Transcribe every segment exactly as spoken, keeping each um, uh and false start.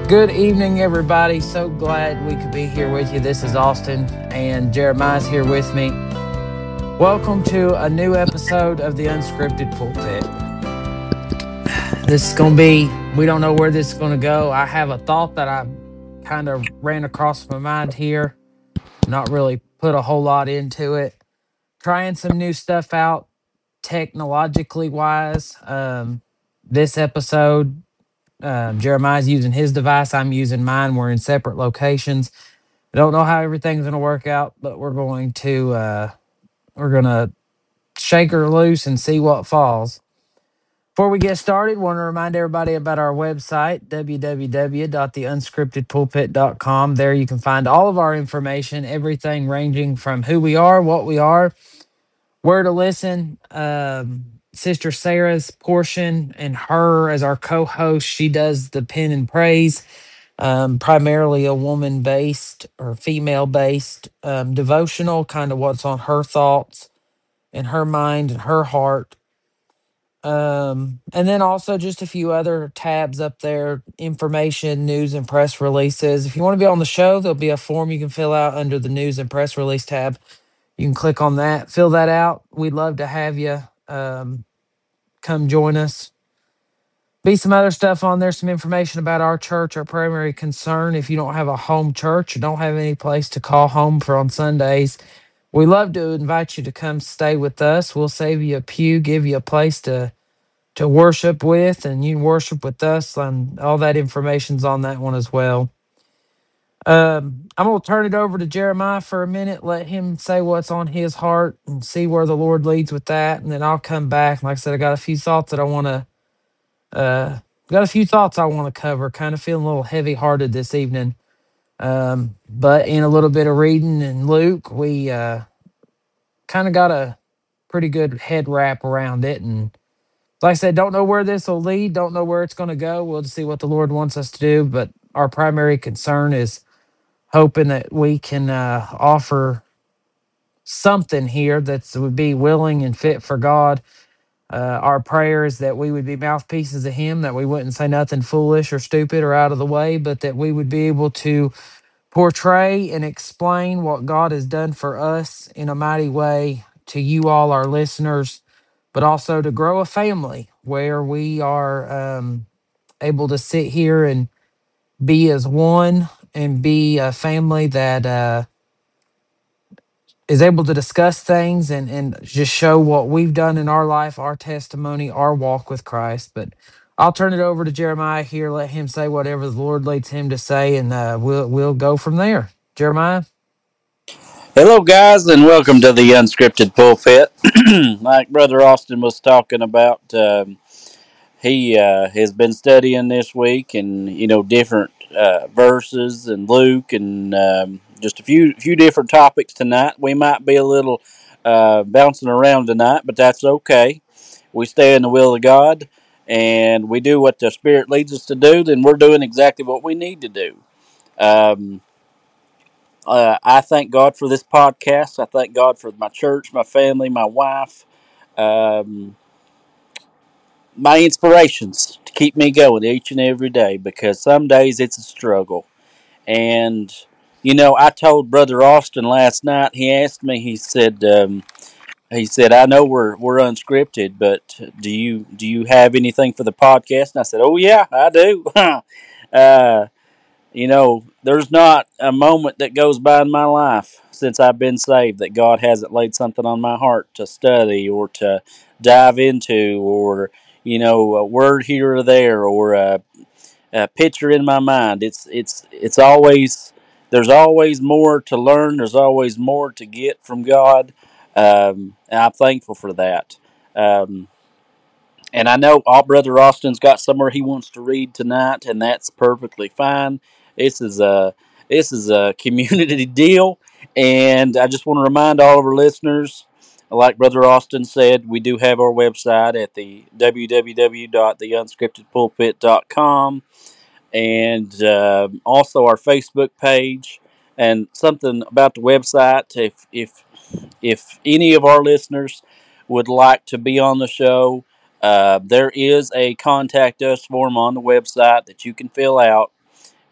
Good evening, everybody. So glad we could be here with you. This is Austin, and Jeremiah's here with me. Welcome to a new episode of the Unscripted Pulpit. This is going to be, we don't know where this is going to go. I have a thought that I kind of ran across my mind here, not really put a whole lot into it. Trying some new stuff out, technologically wise. Um, this episode, um, Jeremiah's using his device. I'm using mine. We're in separate locations. I don't know how everything's going to work out, but we're going to uh, we're going to shake her loose and see what falls. Before we get started, want to remind everybody about our website, w w w dot the unscripted pulpit dot com. There you can find all of our information, everything ranging from who we are, what we are, where to listen. Um, Sister Sarah's portion and her as our co-host, she does the pen and praise. Um, primarily a woman based or female based um, devotional, kind of what's on her thoughts and her mind and her heart. Um, and then also just a few other tabs up there, information, news, and press releases. If you want to be on the show, there'll be a form you can fill out under the news and press release tab. You can click on that, fill that out. We'd love to have you um, come join us. Be some other stuff on there, some information about our church, our primary concern. If you don't have a home church or don't have any place to call home for on Sundays, we love to invite you to come stay with us. We'll save you a pew, give you a place to to worship with, and you can worship with us. And all that information's on that one as well. Um, I'm gonna turn it over to Jeremiah for a minute, let him say what's on his heart and see where the Lord leads with that, and then I'll come back. Like I said, I got a few thoughts that I want to uh, got a few thoughts I want to cover. Kind of feeling a little heavy hearted this evening. Um, but in a little bit of reading in Luke, we uh, kind of got a pretty good head wrap around it. And like I said, don't know where this will lead, don't know where it's going to go. We'll just see what the Lord wants us to do. But our primary concern is hoping that we can uh, offer something here that would be willing and fit for God. Uh, our prayer is that we would be mouthpieces of Him, that we wouldn't say nothing foolish or stupid or out of the way, but that we would be able to portray and explain what God has done for us in a mighty way to you all, our listeners, but also to grow a family where we are um, able to sit here and be as one and be a family that uh, is able to discuss things and, and just show what we've done in our life, our testimony, our walk with Christ. But I'll turn it over to Jeremiah here. Let him say whatever the Lord leads him to say, and uh, we'll we'll go from there. Jeremiah? Hello, guys, and welcome to the Unscripted Pulpit. Like Brother Austin was talking about, um, he uh, has been studying this week, and you know different uh, verses and Luke, and um, just a few few different topics tonight. We might be a little uh, bouncing around tonight, but that's okay. We stay in the will of God, and we do what the Spirit leads us to do. Then we're doing exactly what we need to do. Um, uh, I thank God for this podcast. I thank God for my church, my family, my wife, um, my inspirations to keep me going each and every day because some days it's a struggle. And, you know, I told Brother Austin last night, he asked me, he said, um, he said, I know we're we're unscripted, but do you do you have anything for the podcast? And I said, oh yeah, I do. uh, You know, there's not a moment that goes by in my life since I've been saved that God hasn't laid something on my heart to study or to dive into, or, you know, a word here or there, or a, a picture in my mind. It's it's it's always there's always more to learn. There's always more to get from God, um, and I'm thankful for that. Um, and I know all Brother Austin's got somewhere he wants to read tonight, and that's perfectly fine. This is a this is a community deal, and I just want to remind all of our listeners, like Brother Austin said, we do have our website at the w w w dot the unscripted pulpit dot com, and uh, also our Facebook page. And something about the website, if if if any of our listeners would like to be on the show, uh, there is a contact us form on the website that you can fill out.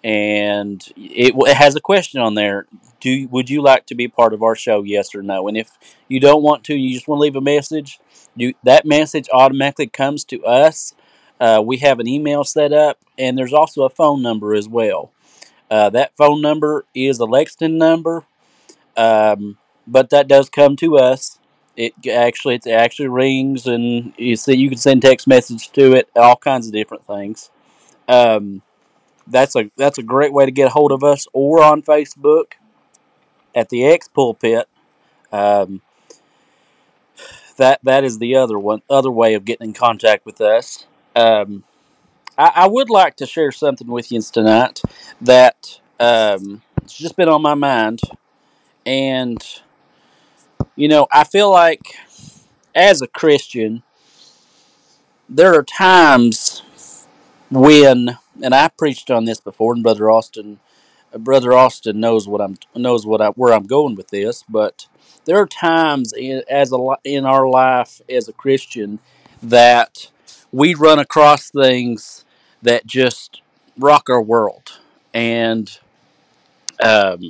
and it, it has a question on there. Do would you like to be part of our show? Yes or no. And if you don't want to, you just want to leave a message. You that message automatically comes to us. Uh, we have an email set up, and there's also a phone number as well. Uh, that phone number is a Lexington number, um, but that does come to us. It actually it actually rings, and you see you can send text message to it, all kinds of different things. Um, that's a that's a great way to get a hold of us, or on Facebook at the X Pulpit. Um, that that is the other one, other way of getting in contact with us. Um, I, I would like to share something with you tonight that um, it's just been on my mind, and you know, I feel like as a Christian, there are times when, and I preached on this before, and Brother Austin Brother Austin knows what I'm knows what I, where I'm going with this, but there are times in, as a in our life as a Christian that we run across things that just rock our world, and um,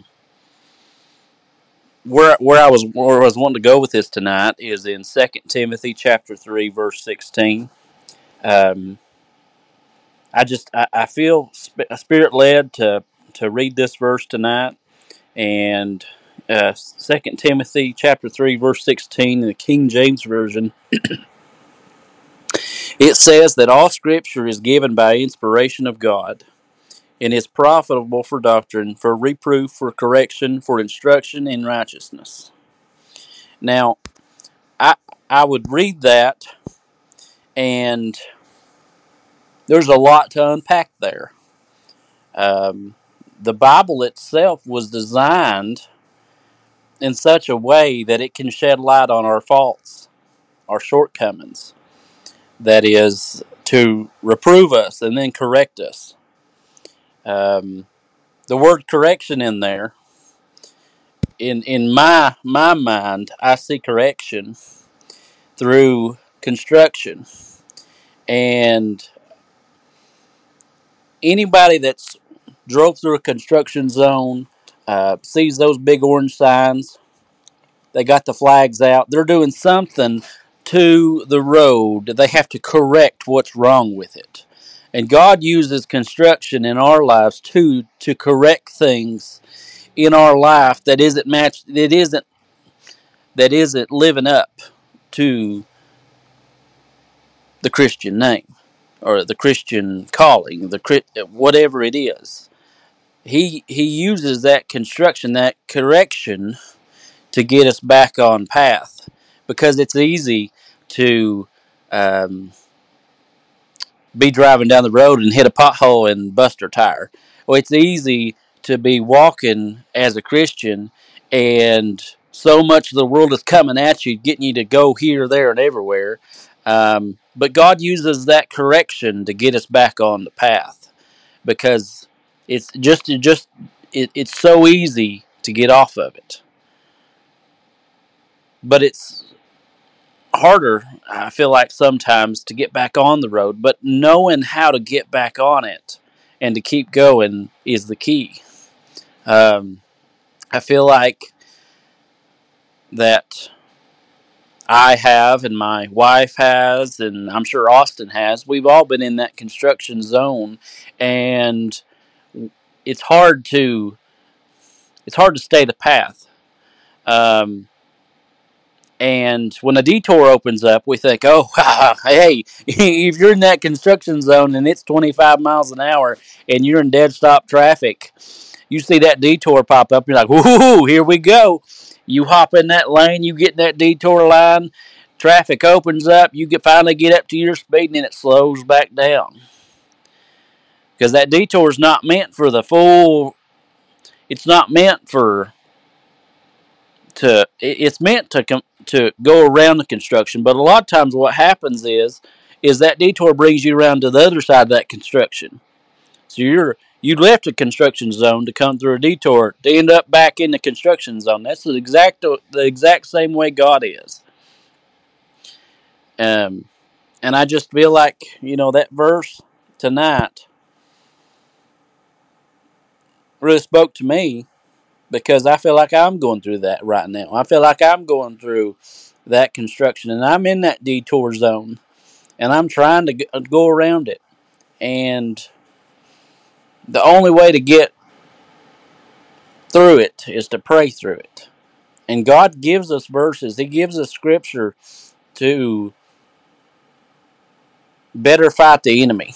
where where I was where I was wanting to go with this tonight is in Second Timothy chapter three verse sixteen. Um, I just I, I feel sp- spirit led to to read this verse tonight. And uh, Second Timothy chapter three verse sixteen in the King James version, it says that all Scripture is given by inspiration of God, and is profitable for doctrine, for reproof, for correction, for instruction in righteousness. Now, I I would read that, and there's a lot to unpack there. Um, the Bible itself was designed in such a way that it can shed light on our faults, our shortcomings. That is to reprove us and then correct us. Um, the word correction in there, in in my my mind, I see correction through construction, and anybody that's drove through a construction zone uh, sees those big orange signs. They got the flags out. They're doing something to the road. They have to correct what's wrong with it. And God uses construction in our lives too to correct things in our life that isn't matched that isn't that isn't living up to the Christian name or the Christian calling, the whatever it is. He he uses that construction, that correction to get us back on path, because it's easy to um, be driving down the road and hit a pothole and bust her tire. Well, it's easy to be walking as a Christian, and so much of the world is coming at you, getting you to go here, there, and everywhere. Um, but God uses that correction to get us back on the path, because it's just it just it, it's so easy to get off of it, but it's harder, I feel like, sometimes to get back on the road. But knowing how to get back on it and to keep going is the key. Um, I feel like that I have, and my wife has, and I'm sure Austin has. We've all been in that construction zone, and it's hard to it's hard to stay the path. Um, And when a detour opens up, we think, oh, hey, if you're in that construction zone and it's twenty-five miles an hour and you're in dead stop traffic, you see that detour pop up, you're like, whoo, here we go. You hop in that lane, you get in that detour line, traffic opens up, you get finally get up to your speed, and then it slows back down. Because that detour is not meant for the full, it's not meant for to it's meant to to go around the construction, but a lot of times what happens is is that detour brings you around to the other side of that construction. So you're you left a construction zone to come through a detour to end up back in the construction zone. That's the exact the exact same way God is. Um, and I just feel like, you know, that verse tonight really spoke to me because I feel like I'm going through that right now. I feel like I'm going through that construction, and I'm in that detour zone, and I'm trying to go around it. And the only way to get through it is to pray through it. And God gives us verses, He gives us scripture to better fight the enemy.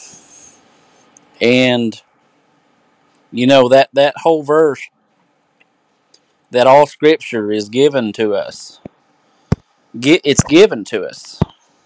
And, you know, that, that whole verse, that all scripture is given to us, it's given to us.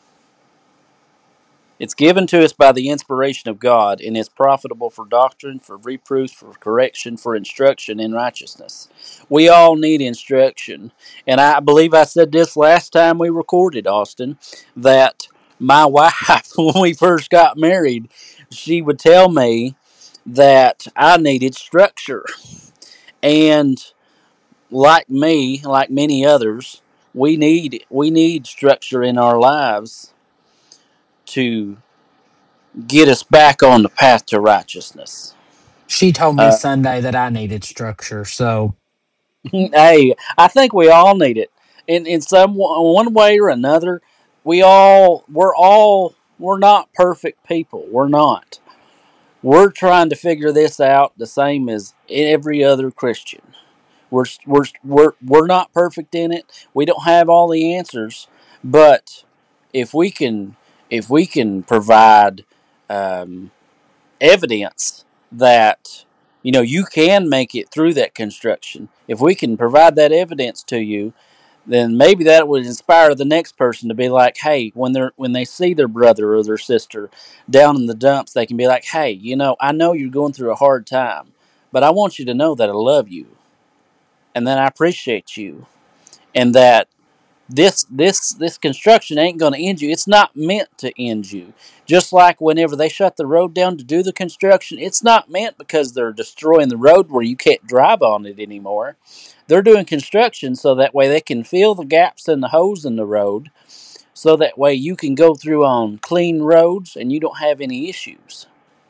It's given to us by the inspiration of God, and is profitable for doctrine, for reproof, for correction, for instruction in righteousness. We all need instruction. And I believe I said this last time we recorded, Austin, that my wife, when we first got married, she would tell me that I needed structure. And like me, like many others, we need we need structure in our lives to get us back on the path to righteousness. She told me Uh, Sunday that I needed structure. So hey, I think we all need it in in some one way or another. We all we're all we're not perfect people. We're not. We're trying to figure this out the same as every other Christian. We're we're we're we're not perfect in it. We don't have all the answers, but if we can if we can provide um, evidence that you know you can make it through that construction, if we can provide that evidence to you, then maybe that would inspire the next person to be like, hey, when they're when they see their brother or their sister down in the dumps, they can be like, hey, you know, I know you're going through a hard time, but I want you to know that I love you and that I appreciate you, and that this this this construction ain't going to end you. It's not meant to end you. Just like whenever they shut the road down to do the construction, it's not meant because they're destroying the road where you can't drive on it anymore. They're doing construction so that way they can fill the gaps in the holes in the road, so that way you can go through on clean roads and you don't have any issues.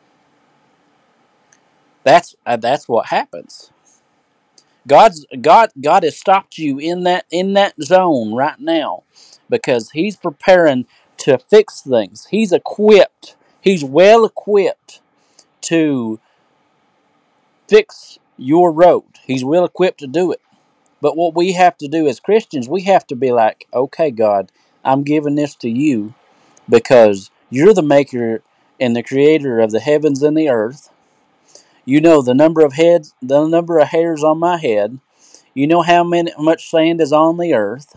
That's uh, that's what happens. God's God God has stopped you in that in that zone right now because He's preparing to fix things. He's equipped. He's well equipped to fix your road. He's well equipped to do it. But what we have to do as Christians, we have to be like, okay, God, I'm giving this to you because you're the maker and the creator of the heavens and the earth. You know the number of heads, the number of hairs on my head. You know how many, how much sand is on the earth.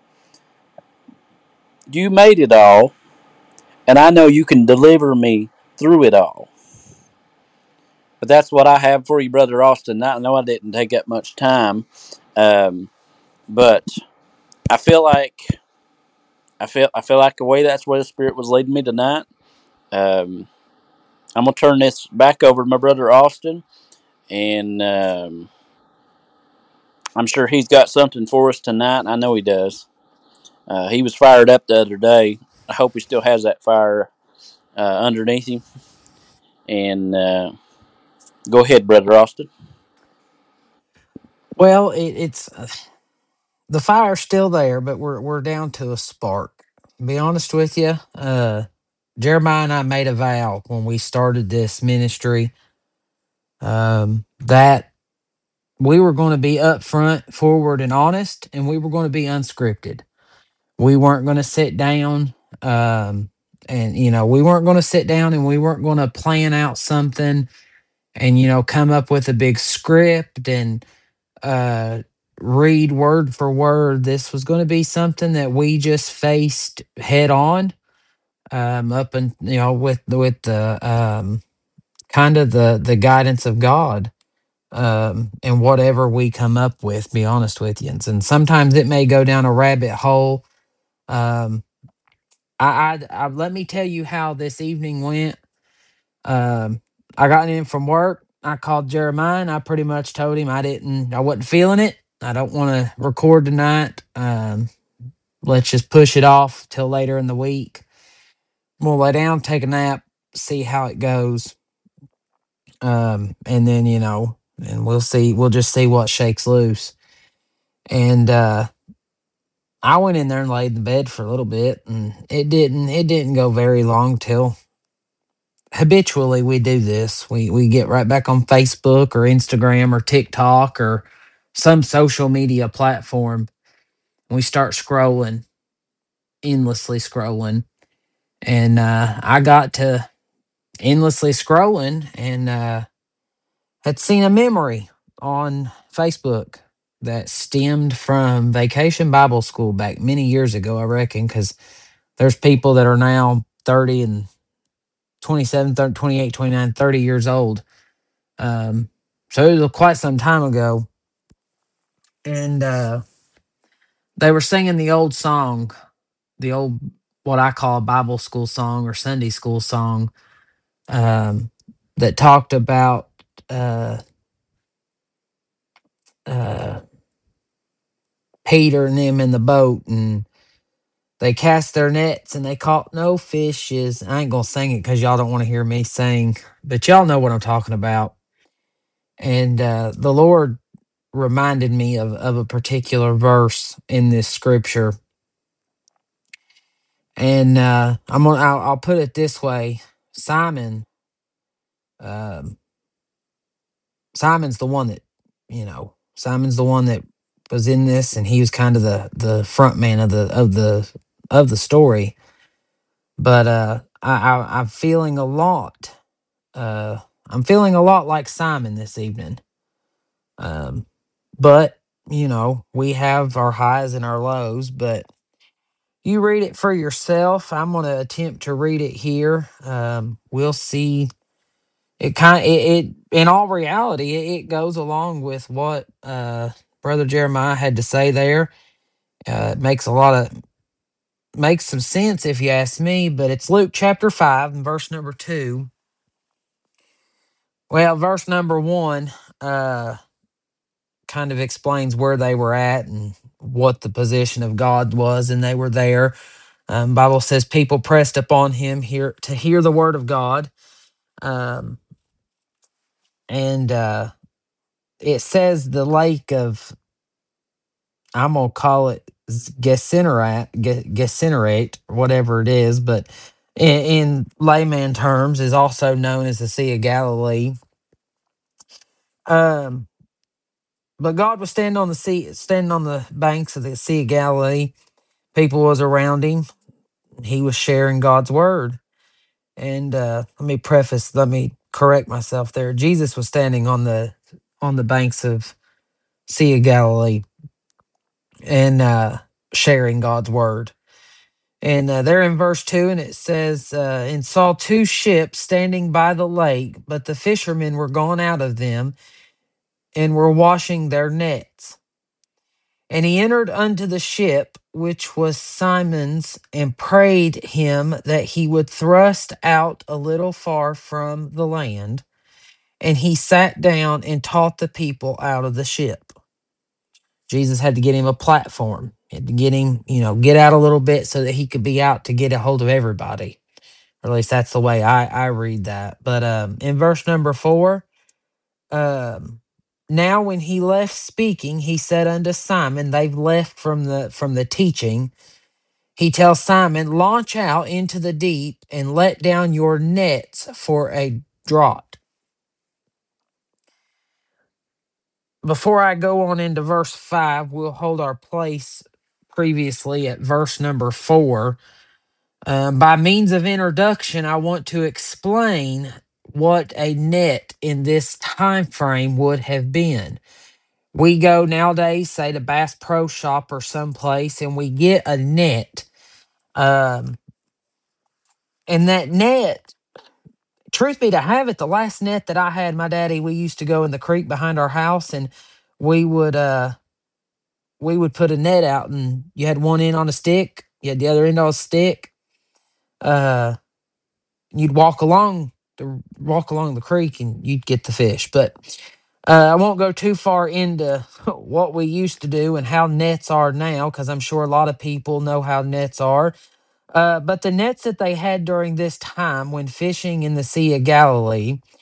You made it all, and I know you can deliver me through it all. But that's what I have for you, Brother Austin. I know I didn't take up much time, um, but I feel like I feel I feel like the way that's where the Spirit was leading me tonight. Um, I'm gonna turn this back over to my brother Austin, and um, I'm sure he's got something for us tonight. I know he does. Uh, he was fired up the other day. I hope he still has that fire uh, underneath him. And uh, go ahead, Brother Austin. well, it, it's uh, the fire's still there, but we're we're down to a spark. Be honest with you, uh, Jeremiah and I made a vow when we started this ministry, um, that we were going to be upfront, forward, and honest, and we were going to be unscripted. We weren't going to sit down, um, and you know, we weren't going to sit down and we weren't going to plan out something and you know come up with a big script and uh, read word for word. This was going to be something that we just faced head on, um, up and you know with with the um, kind of the the guidance of God, um, and whatever we come up with. Be honest with you, and, and sometimes it may go down a rabbit hole. Um, I, I, I let me tell you how this evening went. Um, I got in from work. I called Jeremiah and I pretty much told him I didn't, I wasn't feeling it. I don't want to record tonight. Um, let's just push it off till later in the week. I'm gonna lay down, take a nap, see how it goes. Um, and then, you know, and we'll see. We'll just see what shakes loose. And uh, I went in there and laid in the bed for a little bit, and it didn't. It didn't go very long till habitually we do this. We we get right back on Facebook or Instagram or TikTok or some social media platform. We start scrolling, endlessly scrolling, and uh, I got to endlessly scrolling and uh, had seen a memory on Facebook that stemmed from Vacation Bible School back many years ago, I reckon, because there's people that are now thirty and twenty-seven, thirty, twenty-eight, twenty-nine, thirty years old. Um, so it was quite some time ago. And uh, they were singing the old song, the old, what I call a Bible school song or Sunday school song, um, that talked about uh, uh, Peter and them in the boat, and they cast their nets and they caught no fishes. I ain't gonna sing it because y'all don't want to hear me sing, but y'all know what I'm talking about. And uh, the Lord reminded me of, of a particular verse in this scripture. And uh, I'm gonna I'll, I'll put it this way: Simon, um, Simon's the one that you know. Simon's the one that was in this, and he was kind of the the front man of the of the of the story. But uh, I, I I'm feeling a lot. Uh, I'm feeling a lot like Simon this evening. Um, but you know, we have our highs and our lows. But you read it for yourself. I'm going to attempt to read it here. Um, we'll see. It kind it, it in all reality, it, it goes along with what uh, Brother Jeremiah had to say there. Uh, it makes a lot of makes some sense if you ask me. But it's Luke chapter five and verse number two. Well, verse number one uh, kind of explains where they were at and what the position of God was, and they were there. Um, Bible says people pressed upon him here to hear the word of God, um, and uh, it says the lake of, I'm gonna call it Gennesaret, Gennesaret, or whatever it is, but in, in layman terms, is also known as the Sea of Galilee. Um, but God was standing on the sea, standing on the banks of the Sea of Galilee. People was around him. He was sharing God's word. And uh, let me preface, let me correct myself there. Jesus was standing on the on the banks of Sea of Galilee and uh, sharing God's word. And uh, they're in verse two, and it says, uh, and saw two ships standing by the lake, but the fishermen were gone out of them and were washing their nets. And he entered unto the ship, which was Simon's, and prayed him that he would thrust out a little far from the land. And he sat down and taught the people out of the ship. Jesus had to get him a platform. He had to get him, you know, get out a little bit so that he could be out to get a hold of everybody. Or at least that's the way I, I read that. But um, in verse number four, um, now when he left speaking, he said unto Simon, they've left from the from the teaching. He tells Simon, launch out into the deep and let down your nets for a draught. Before I go on into verse five, we'll hold our place previously at verse number four. Um, by means of introduction, I want to explain what a net in this time frame would have been. We go nowadays, say to Bass Pro Shop or someplace, and we get a net. Um, and that net, truth be to have it, the last net that I had, my daddy, we used to go in the creek behind our house, and we would uh we would put a net out, and you had one end on a stick, you had the other end on a stick. Uh, you'd walk along the walk along the creek, and you'd get the fish. But uh, I won't go too far into what we used to do and how nets are now, because I'm sure a lot of people know how nets are. Uh, but the nets that they had during this time when fishing in the Sea of Galilee,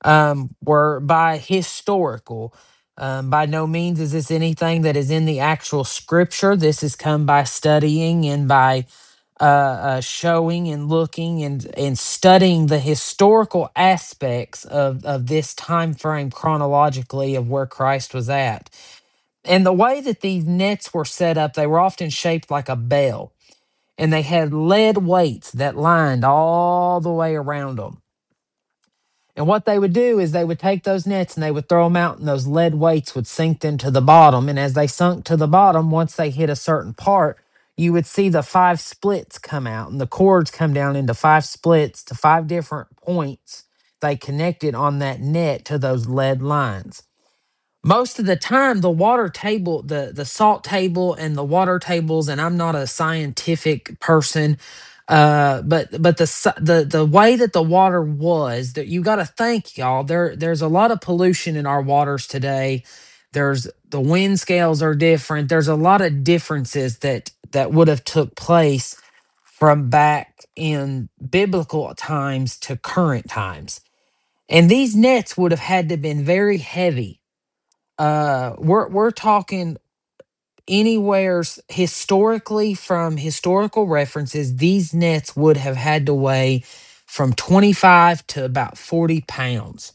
um, were by historical. Um, by no means is this anything that is in the actual scripture. This has come by studying and by uh, uh, showing and looking and and studying the historical aspects of of this time frame chronologically of where Christ was at. And the way that these nets were set up, they were often shaped like a bell, and they had lead weights that lined all the way around them. And what they would do is they would take those nets and they would throw them out, and those lead weights would sink them to the bottom. And as they sunk to the bottom, once they hit a certain part, you would see the five splits come out, and the cords come down into five splits to five different points they connected on that net to those lead lines. Most of the time, the water table, the the salt table and the water tables, and I'm not a scientific person, uh but but the s- the the way that the water was, that you got to think, y'all, there there's a lot of pollution in our waters today. There's the wind scales are different. There's a lot of differences that that would have took place from back in biblical times to current times, and these nets would have had to been very heavy. Uh we're we're talking anywheres historically. From historical references, these nets would have had to weigh from twenty-five to about forty pounds.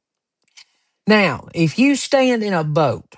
Now, if you stand in a boat,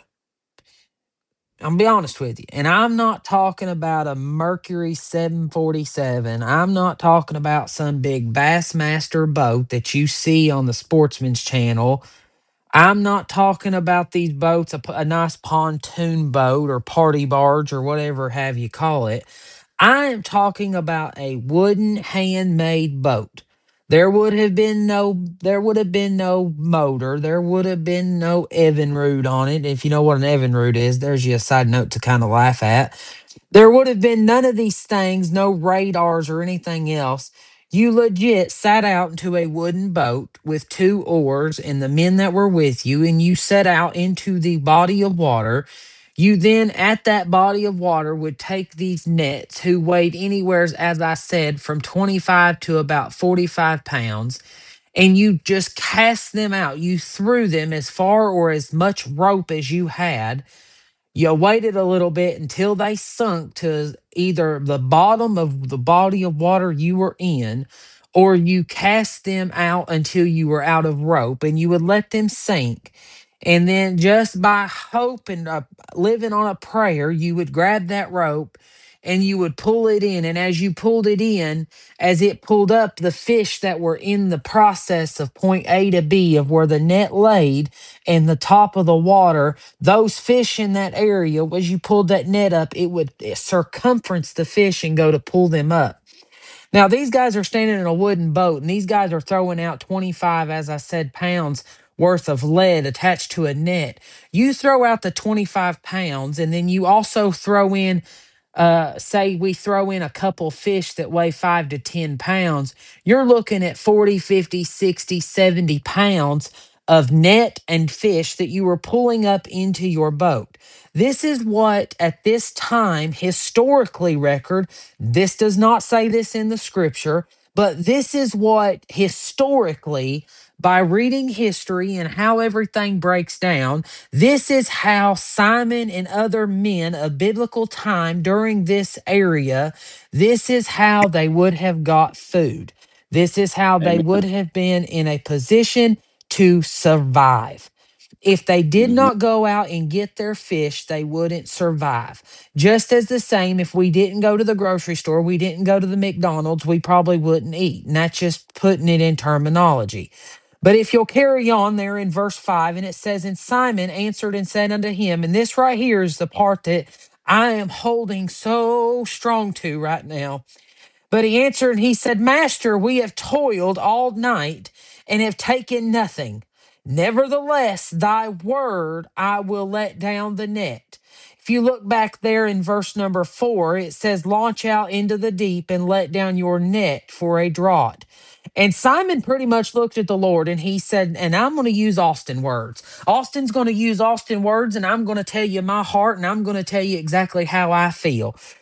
I'm gonna be honest with you, and I'm not talking about a Mercury seven forty-seven. I'm not talking about some big Bassmaster boat that you see on the Sportsman's Channel. I'm not talking about these boats, a, p- a nice pontoon boat or party barge or whatever have you call it. I am talking about a wooden handmade boat. There would have been no there would have been no motor. There would have been no Evinrude on it. If you know what an Evinrude is, there's you a side note to kind of laugh at. There would have been none of these things, no radars or anything else. You legit sat out into a wooden boat with two oars and the men that were with you, and you set out into the body of water. You then, at that body of water, would take these nets, who weighed anywhere, as I said, from twenty-five to about forty-five pounds, and you just cast them out. You threw them as far or as much rope as you had. You waited a little bit until they sunk to either the bottom of the body of water you were in, or you cast them out until you were out of rope, and you would let them sink. And then, just by hope and uh, living on a prayer, you would grab that rope and you would pull it in. And as you pulled it in, as it pulled up, the fish that were in the process of point A to B, of where the net laid and the top of the water, those fish in that area, as you pulled that net up, it would eh, circumference the fish and go to pull them up. Now, these guys are standing in a wooden boat, and these guys are throwing out twenty-five, as I said, pounds worth of lead attached to a net. You throw out the twenty-five pounds, and then you also throw in, uh, say, we throw in a couple fish that weigh five to ten pounds. You're looking at forty, fifty, sixty, seventy pounds of net and fish that you were pulling up into your boat. This is what, at this time, historically record, this does not say this in the scripture, but this is what historically, by reading history and how everything breaks down, this is how Simon and other men of biblical time during this area, this is how they would have got food. This is how they would Amen. have been in a position to survive. If they did Hmm. not go out and get their fish, they wouldn't survive. Just as the same, if we didn't go to the grocery store, we didn't go to the McDonald's, we probably wouldn't eat. And that's just putting it in terminology. But if you'll carry on there in verse five, and it says, And Simon answered and said unto him, and this right here is the part that I am holding so strong to right now. But he answered and he said, Master, we have toiled all night and have taken nothing. Nevertheless, thy word I will let down the net. If you look back there in verse number four, it says, Launch out into the deep and let down your net for a draught. And Simon pretty much looked at the Lord and he said, and I'm going to use Austin words. Austin's going to use Austin words, and I'm going to tell you my heart, and I'm going to tell you exactly how I feel.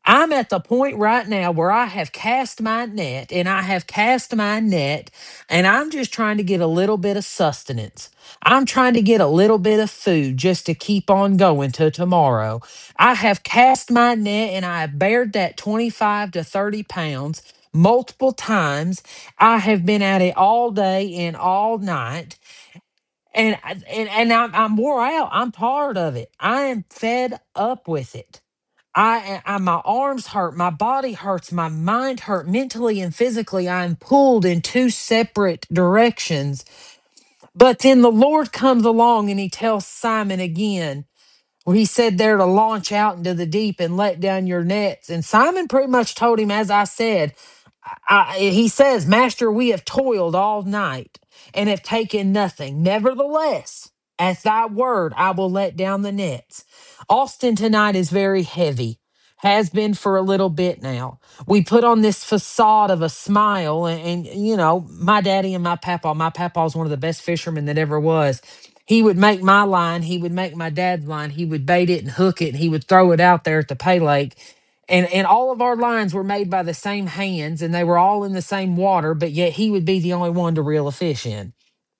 I'm at the point right now where I have cast my net and I have cast my net and I'm just trying to get a little bit of sustenance. I'm trying to get a little bit of food just to keep on going to tomorrow. I have cast my net and I have bared that twenty-five to thirty pounds multiple times. I have been at it all day and all night. And I- and and I'm, I'm wore out. I'm tired of it. I am fed up with it. I, I my arms hurt, my body hurts, my mind hurt mentally and physically. I'm pulled in two separate directions. But then the Lord comes along and he tells Simon again, where he said there to launch out into the deep and let down your nets. And Simon pretty much told him, as I said, I, he says, Master, we have toiled all night and have taken nothing. Nevertheless, at thy word, I will let down the nets. Austin tonight is very heavy, has been for a little bit now. We put on this facade of a smile, and, and you know, my daddy and my papa, my papa was one of the best fishermen that ever was. He would make my line, he would make my dad's line, he would bait it and hook it, and he would throw it out there at the pay lake, and and all of our lines were made by the same hands and they were all in the same water, but yet he would be the only one to reel a fish in.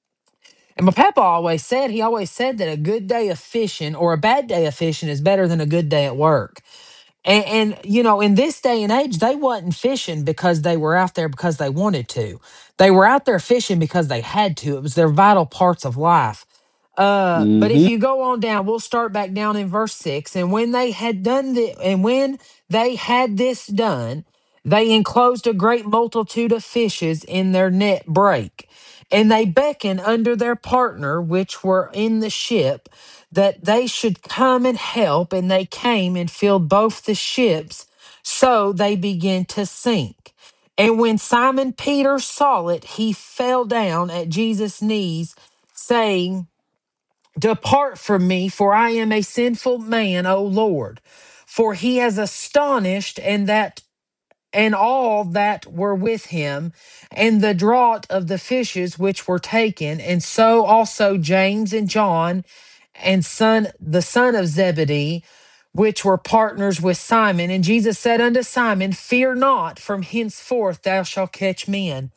And my papa always said, he always said that a good day of fishing or a bad day of fishing is better than a good day at work. And, and you know, in this day and age, they wasn't fishing because they were out there because they wanted to. They were out there fishing because they had to. It was their vital parts of life. Uh, but if Mm-hmm. you go on down, we'll start back down in verse six. And when they had done the, and when they had this done, they enclosed a great multitude of fishes in their net brake. And they beckoned under their partner, which were in the ship, that they should come and help. And they came and filled both the ships. So they began to sink. And when Simon Peter saw it, he fell down at Jesus' knees, saying, Depart from me, for I am a sinful man, O Lord. For he has astonished and that and all that were with him, and the draught of the fishes which were taken, and so also James and John, and son the son of Zebedee, which were partners with Simon. And Jesus said unto Simon, Fear not, from henceforth thou shalt catch men.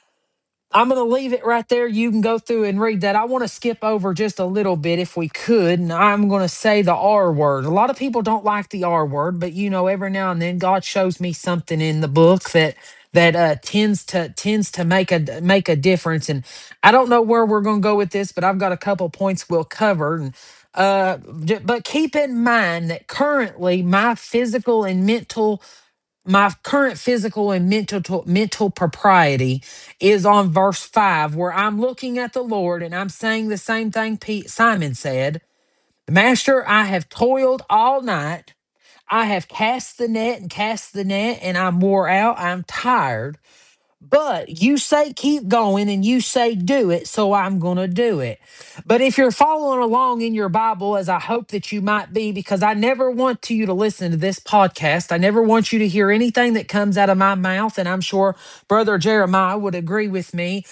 I'm going to leave it right there. You can go through and read that. I want to skip over just a little bit if we could. And I'm going to say the R word. A lot of people don't like the R word, but you know, every now and then God shows me something in the book that that uh, tends to tends to make a make a difference. And I don't know where we're going to go with this, but I've got a couple points we'll cover. And uh, j- but keep in mind that currently my physical and mental my current physical and mental mental propriety is on verse five, where I'm looking at the Lord and I'm saying the same thing Pete, Simon said. Master, I have toiled all night. I have cast the net and cast the net, and I'm wore out. I'm tired. But you say keep going and you say do it, so I'm going to do it. But if you're following along in your Bible, as I hope that you might be, because I never want to you to listen to this podcast, I never want you to hear anything that comes out of my mouth, and I'm sure Brother Jeremiah would agree with me.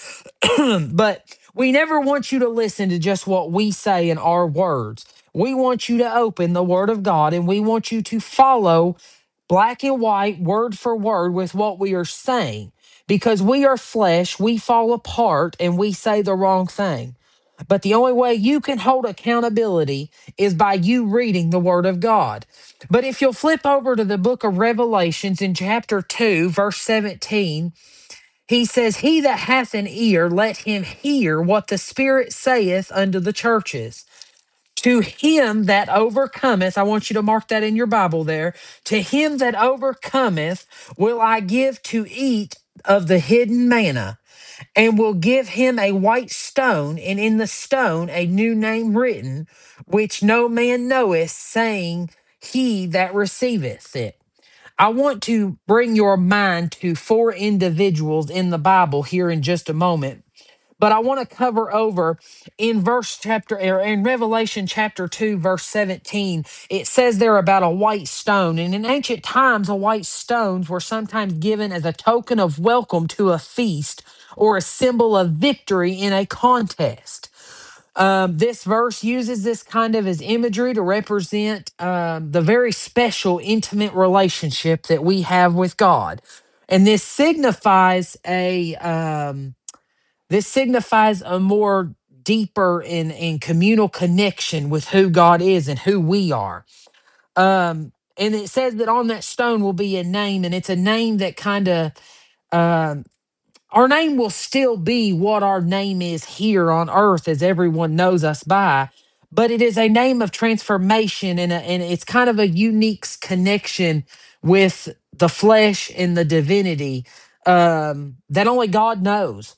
But we never want you to listen to just what we say in our words. We want you to open the Word of God and we want you to follow black and white, word for word, with what we are saying. Because we are flesh, we fall apart and we say the wrong thing. But the only way you can hold accountability is by you reading the Word of God. But if you'll flip over to the book of Revelations in chapter two, verse seventeen, he says, He that hath an ear, let him hear what the Spirit saith unto the churches. To him that overcometh, I want you to mark that in your Bible there. To him that overcometh will I give to eat of the hidden manna, and will give him a white stone, and in the stone a new name written, which no man knoweth, saying, He that receiveth it. I want to bring your mind to four individuals in the Bible here in just a moment, but I want to cover over in verse chapter or in Revelation chapter two, verse seventeen. It says there about a white stone. And in ancient times, a white stones were sometimes given as a token of welcome to a feast or a symbol of victory in a contest. Um, this verse uses this kind of as imagery to represent um, the very special, intimate relationship that we have with God, and this signifies a um, this signifies a more deeper and, and communal connection with who God is and who we are. Um, and it says that on that stone will be a name, and it's a name that kind of um, our name will still be what our name is here on earth, as everyone knows us by. But it is a name of transformation, and, a, and it's kind of a unique s- connection with the flesh and the divinity um, that only God knows.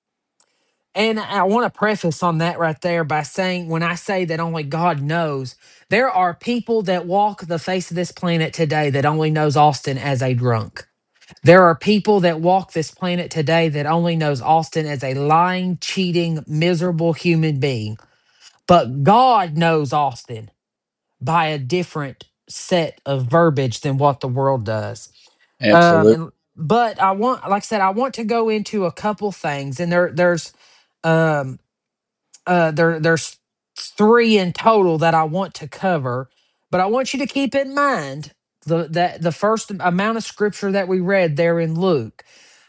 And I want to preface on that right there by saying, when I say that only God knows, there are people that walk the face of this planet today that only knows Austin as a drunk. There are people that walk this planet today that only knows Austin as a lying, cheating, miserable human being. But God knows Austin by a different set of verbiage than what the world does. Um, Absolutely. and but I want, like I said, I want to go into a couple things, and there there's um uh there there's three in total that I want to cover, but I want you to keep in mind the that the first amount of scripture that we read there in Luke.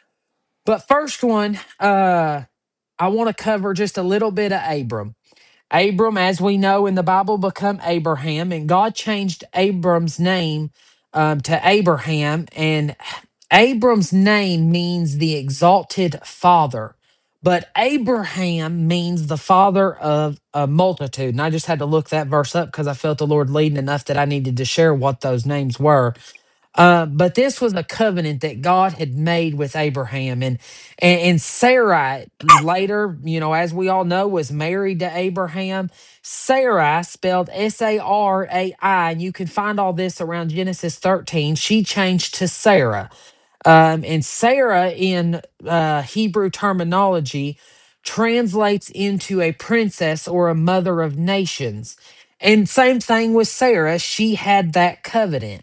But first one, uh, I want to cover just a little bit of Abram. Abram, as we know in the Bible, become Abraham, and God changed Abram's name um, to Abraham. And Abram's name means the exalted father, but Abraham means the father of a multitude. And I just had to look that verse up because I felt the Lord leading enough that I needed to share what those names were. Uh, but this was a covenant that God had made with Abraham, and, and and Sarai later, you know, as we all know, was married to Abraham. Sarai, spelled S A R A I, and you can find all this around Genesis thirteen. She changed to Sarah, um, and Sarah in uh, Hebrew terminology translates into a princess or a mother of nations. And same thing with Sarah; she had that covenant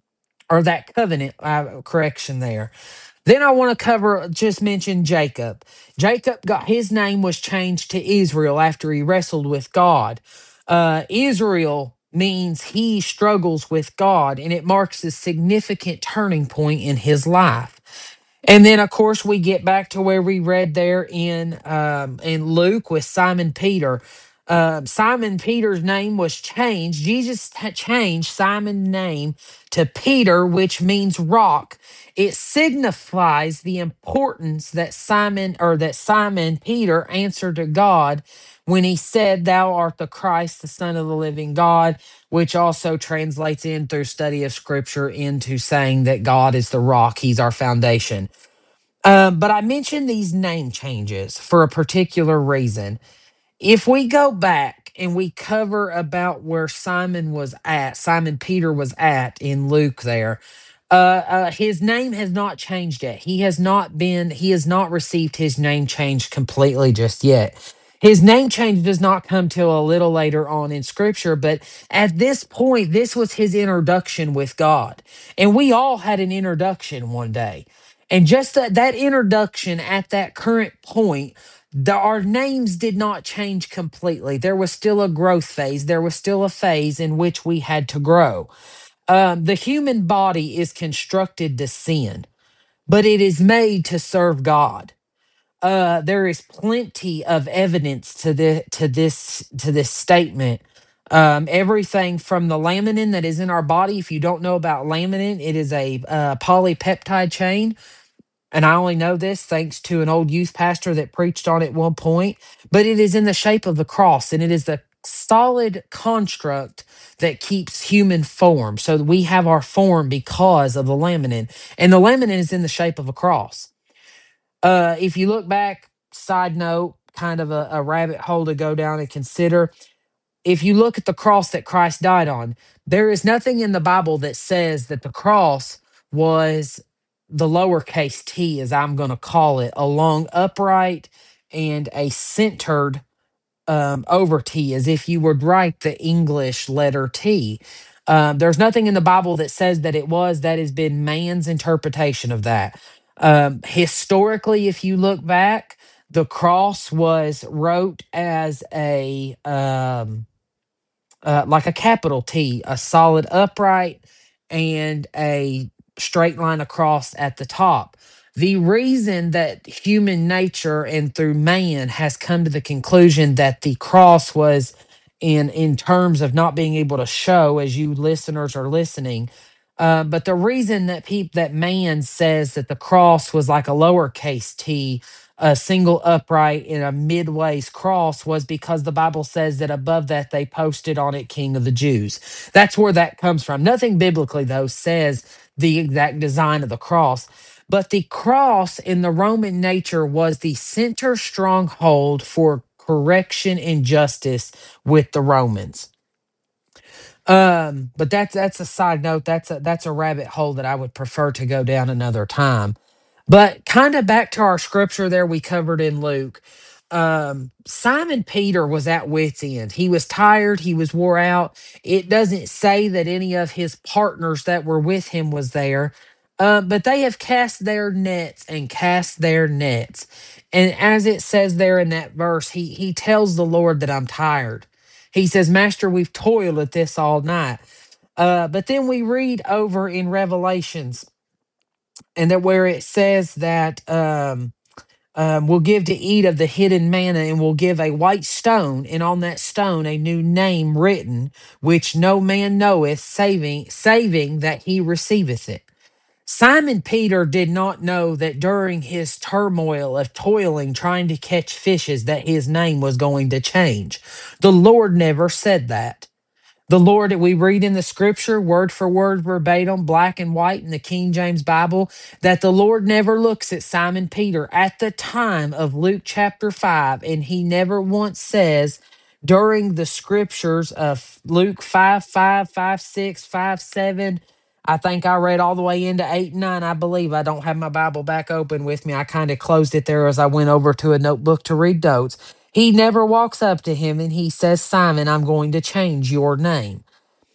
or that covenant uh, correction there. Then I want to cover, just mention Jacob. Jacob got his name was changed to Israel after he wrestled with God. Uh, Israel means he struggles with God, and it marks a significant turning point in his life. And then, of course, we get back to where we read there in um, in Luke with Simon Peter. Uh, Simon Peter's name was changed. Jesus had changed Simon's name to Peter, which means rock. It signifies the importance that Simon or that Simon Peter answered to God when he said, "Thou art the Christ, the Son of the living God," which also translates in through study of Scripture into saying that God is the rock; He's our foundation. Um, but I mentioned these name changes for a particular reason. If we go back and we cover about where Simon was at, Simon Peter was at in Luke there, uh, uh, his name has not changed yet. He has not been, he has not received his name changed completely just yet. His name change does not come till a little later on in scripture, but at this point, this was his introduction with God. And we all had an introduction one day. And just that, that introduction at that current point, the, our names did not change completely. There was still a growth phase. There was still a phase in which we had to grow. Um, the human body is constructed to sin, but it is made to serve God. Uh, there is plenty of evidence to the to this to this statement. Um, everything from the laminin that is in our body. If you don't know about laminin, it is a uh, polypeptide chain, and I only know this thanks to an old youth pastor that preached on it one point, but it is in the shape of the cross, and it is the solid construct that keeps human form. So we have our form because of the laminin, and the laminin is in the shape of a cross. Uh, if you look back, side note, kind of a, a rabbit hole to go down and consider, if you look at the cross that Christ died on, there is nothing in the Bible that says that the cross was the lowercase t, as I'm going to call it, a long upright and a centered um, over T, as if you would write the English letter T. Um, there's nothing in the Bible that says that it was. That has been man's interpretation of that. Um, historically, if you look back, The cross was wrote as a um, uh, like a capital T, a solid upright, and a straight line across at the top. The reason that human nature and through man has come to the conclusion that the cross was in in terms of not being able to show as you listeners are listening. Uh, but the reason that peop that man says that the cross was like a lowercase t, a single upright in a midways cross, was because the Bible says that above that they posted on it King of the Jews. That's where that comes from. Nothing biblically, though, says the exact design of the cross. But the cross in the Roman nature was the center stronghold for correction and justice with the Romans. Um, but that's that's a side note. That's a that's a rabbit hole that I would prefer to go down another time. But kind of back to our scripture there we covered in Luke. Um, Simon Peter was at wit's end. He was tired, he was wore out. It doesn't say that any of his partners that were with him was there. Uh, but they have cast their nets and cast their nets. And as it says there in that verse, he he tells the Lord that I'm tired. He says, Master, we've toiled at this all night. Uh, but then we read over in Revelations, and that where it says that um, um, we'll give to eat of the hidden manna, and we'll give a white stone, and on that stone a new name written, which no man knoweth, saving saving that he receiveth it. Simon Peter did not know that during his turmoil of toiling trying to catch fishes that his name was going to change. The Lord never said that. The Lord, we read in the scripture, word for word, verbatim, black and white in the King James Bible, that the Lord never looks at Simon Peter at the time of Luke chapter five, and he never once says during the scriptures of Luke five, five, five, six, five, seven. I think I read all the way into eight and nine, I believe. I don't have my Bible back open with me. I kind of closed it there as I went over to a notebook to read notes. He never walks up to him and he says, Simon, I'm going to change your name.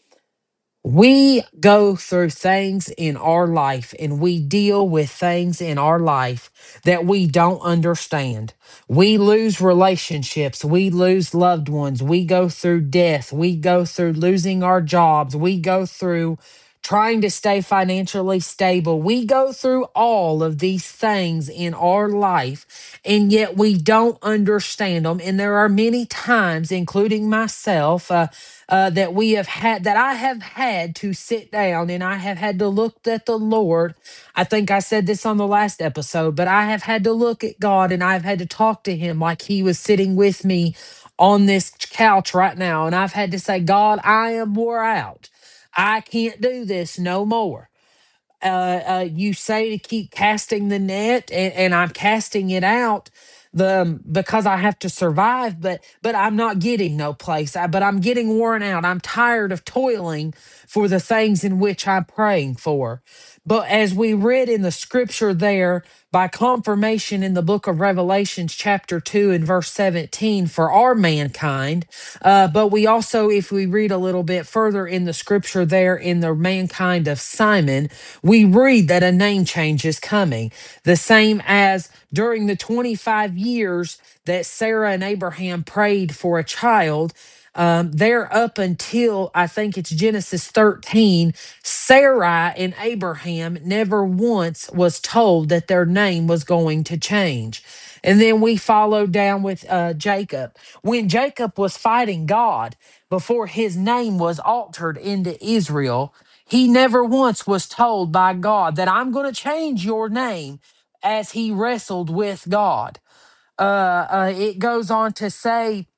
We go through things in our life and we deal with things in our life that we don't understand. We lose relationships. We lose loved ones. We go through death. We go through losing our jobs. We go through trying to stay financially stable. We go through all of these things in our life, and yet we don't understand them. And there are many times, including myself, uh, uh, that we have had, that I have had to sit down and I have had to look at the Lord. I think I said this on the last episode, but I have had to look at God and I've had to talk to Him like He was sitting with me on this couch right now. And I've had to say, God, I am wore out. I can't do this no more. Uh, uh, you say to keep casting the net, and, and I'm casting it out the um, because I have to survive. But but I'm not getting no place. I, but I'm getting worn out. I'm tired of toiling for the things in which I'm praying for. But as we read in the scripture there, by confirmation in the book of Revelations, chapter two and verse seventeen, for our mankind. Uh, but we also, if we read a little bit further in the scripture there in the mankind of Simon, we read that a name change is coming. The same as during the twenty-five years that Sarah and Abraham prayed for a child. Um, there up until I think it's Genesis thirteen, Sarai and Abraham never once was told that their name was going to change. And then we followed down with uh, Jacob. When Jacob was fighting God before his name was altered into Israel, he never once was told by God that I'm going to change your name as he wrestled with God. Uh, uh, it goes on to say,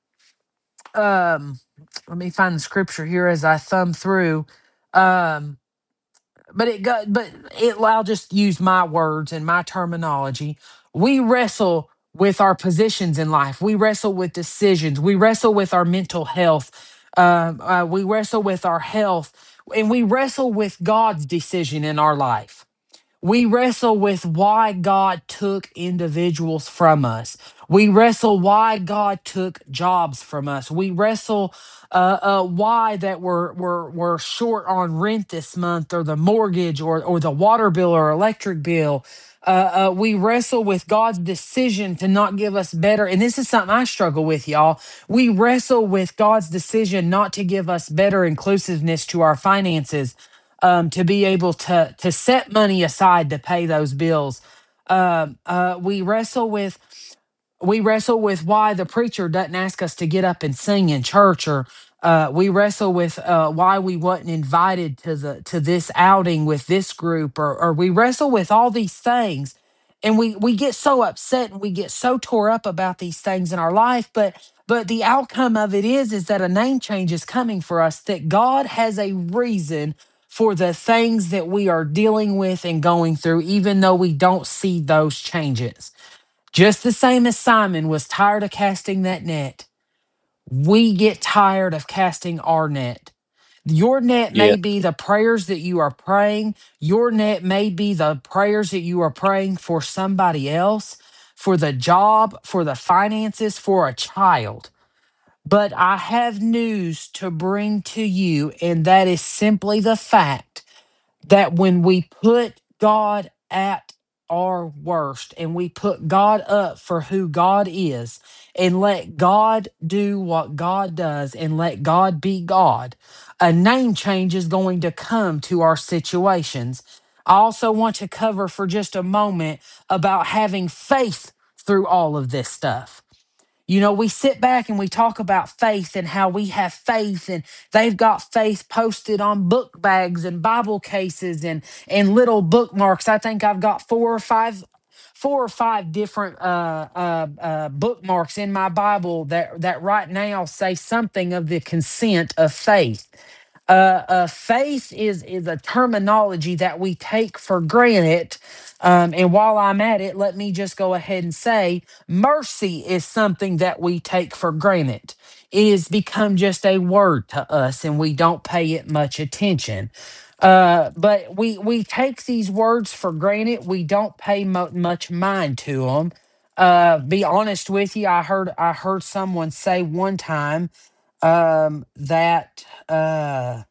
um, let me find the scripture here as I thumb through. Um, but it got, but it, I'll just use my words and my terminology. We wrestle with our positions in life. We wrestle with decisions. We wrestle with our mental health. Um, uh, we wrestle with our health, and we wrestle with God's decision in our life. We wrestle with why God took individuals from us. We wrestle why God took jobs from us. We wrestle uh, uh, why that we're, we're, we're short on rent this month, or the mortgage, or, or the water bill or electric bill. Uh, uh, we wrestle with God's decision to not give us better. And this is something I struggle with, y'all. We wrestle with God's decision not to give us better inclusiveness to our finances, um, to be able to, to set money aside to pay those bills. Um uh, we wrestle with we wrestle with why the preacher doesn't ask us to get up and sing in church, or uh, we wrestle with uh, why we wasn't invited to the to this outing with this group, or, or we wrestle with all these things, and we we get so upset and we get so tore up about these things in our life. But but the outcome of it is is that a name change is coming for us, that God has a reason for the things that we are dealing with and going through, even though we don't see those changes. Just the same as Simon was tired of casting that net, we get tired of casting our net. Your net Yeah. may be the prayers that you are praying. Your net may be the prayers that you are praying for somebody else, for the job, for the finances, for a child. But I have news to bring to you, and that is simply the fact that when we put God at our worst and we put God up for who God is and let God do what God does and let God be God, a name change is going to come to our situations. I also want to cover for just a moment about having faith through all of this stuff. You know, we sit back and we talk about faith and how we have faith, and they've got faith posted on book bags and Bible cases and and little bookmarks. I think I've got four or five four or five different uh, uh, uh, bookmarks in my Bible that that right now say something of the consent of faith. Uh, uh, faith is is a terminology that we take for granted. Um, and while I'm at it, let me just go ahead and say mercy is something that we take for granted. It has become just a word to us, and we don't pay it much attention. Uh, but we we take these words for granted. We don't pay mo- much mind to them. Uh, be honest with you, I heard I heard someone say one time um, that. Uh,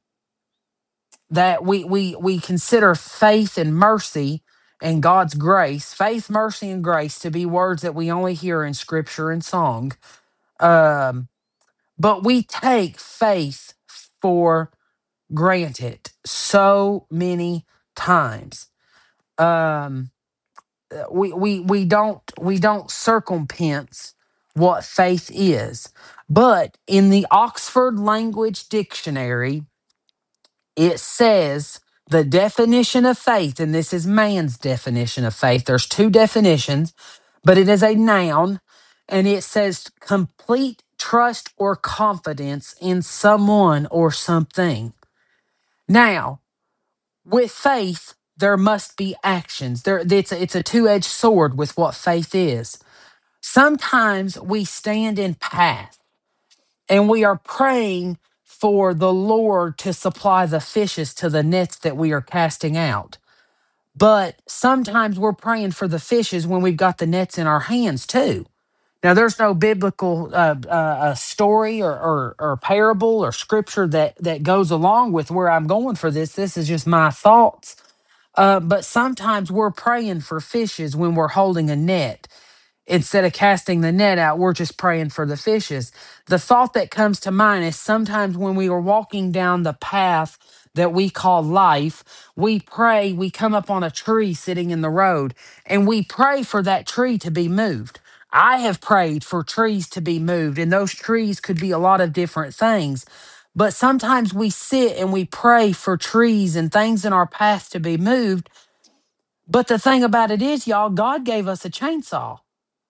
that we we we consider faith and mercy and God's grace, faith, mercy, and grace to be words that we only hear in scripture and song. Um, but we take faith for granted so many times. Um, we we we don't we don't circumvent what faith is. But in the Oxford Language Dictionary, it says the definition of faith, and this is man's definition of faith. There's two definitions, but it is a noun, and it says complete trust or confidence in someone or something. Now, with faith, there must be actions. There, it's a, it's a two-edged sword with what faith is. Sometimes we stand in path and we are praying for the Lord to supply the fishes to the nets that we are casting out. But sometimes we're praying for the fishes when we've got the nets in our hands too. Now, there's no biblical uh, uh, uh, story or, or, or parable or scripture that, that goes along with where I'm going for this. This is just my thoughts. Uh, but sometimes we're praying for fishes when we're holding a net. Instead of casting the net out, we're just praying for the fishes. The thought that comes to mind is sometimes when we are walking down the path that we call life, we pray, we come up on a tree sitting in the road, and we pray for that tree to be moved. I have prayed for trees to be moved, and those trees could be a lot of different things. But sometimes we sit and we pray for trees and things in our path to be moved. But the thing about it is, y'all, God gave us a chainsaw.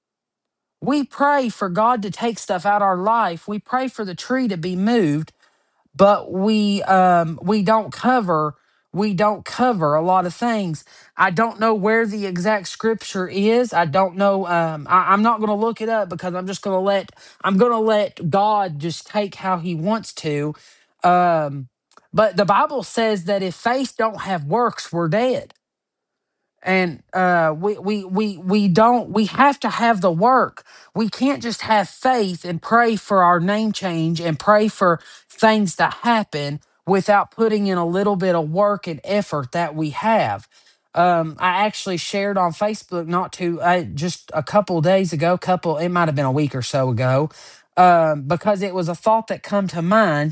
We pray for God to take stuff out our life. We pray for the tree to be moved, but we um we don't cover we don't cover a lot of things. I don't know where the exact scripture is. I don't know. Um, I, I'm not going to look it up because I'm just going to let I'm going to let God just take how He wants to. Um, but the Bible says that if faith don't have works, we're dead. And uh we we we we don't we have to have the work. We can't just have faith and pray for our name change and pray for things to happen without putting in a little bit of work and effort that we have. Um, I actually shared on Facebook not too uh, just a couple days ago, couple it might have been a week or so ago, um, because it was a thought that come to mind.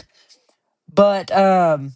But um,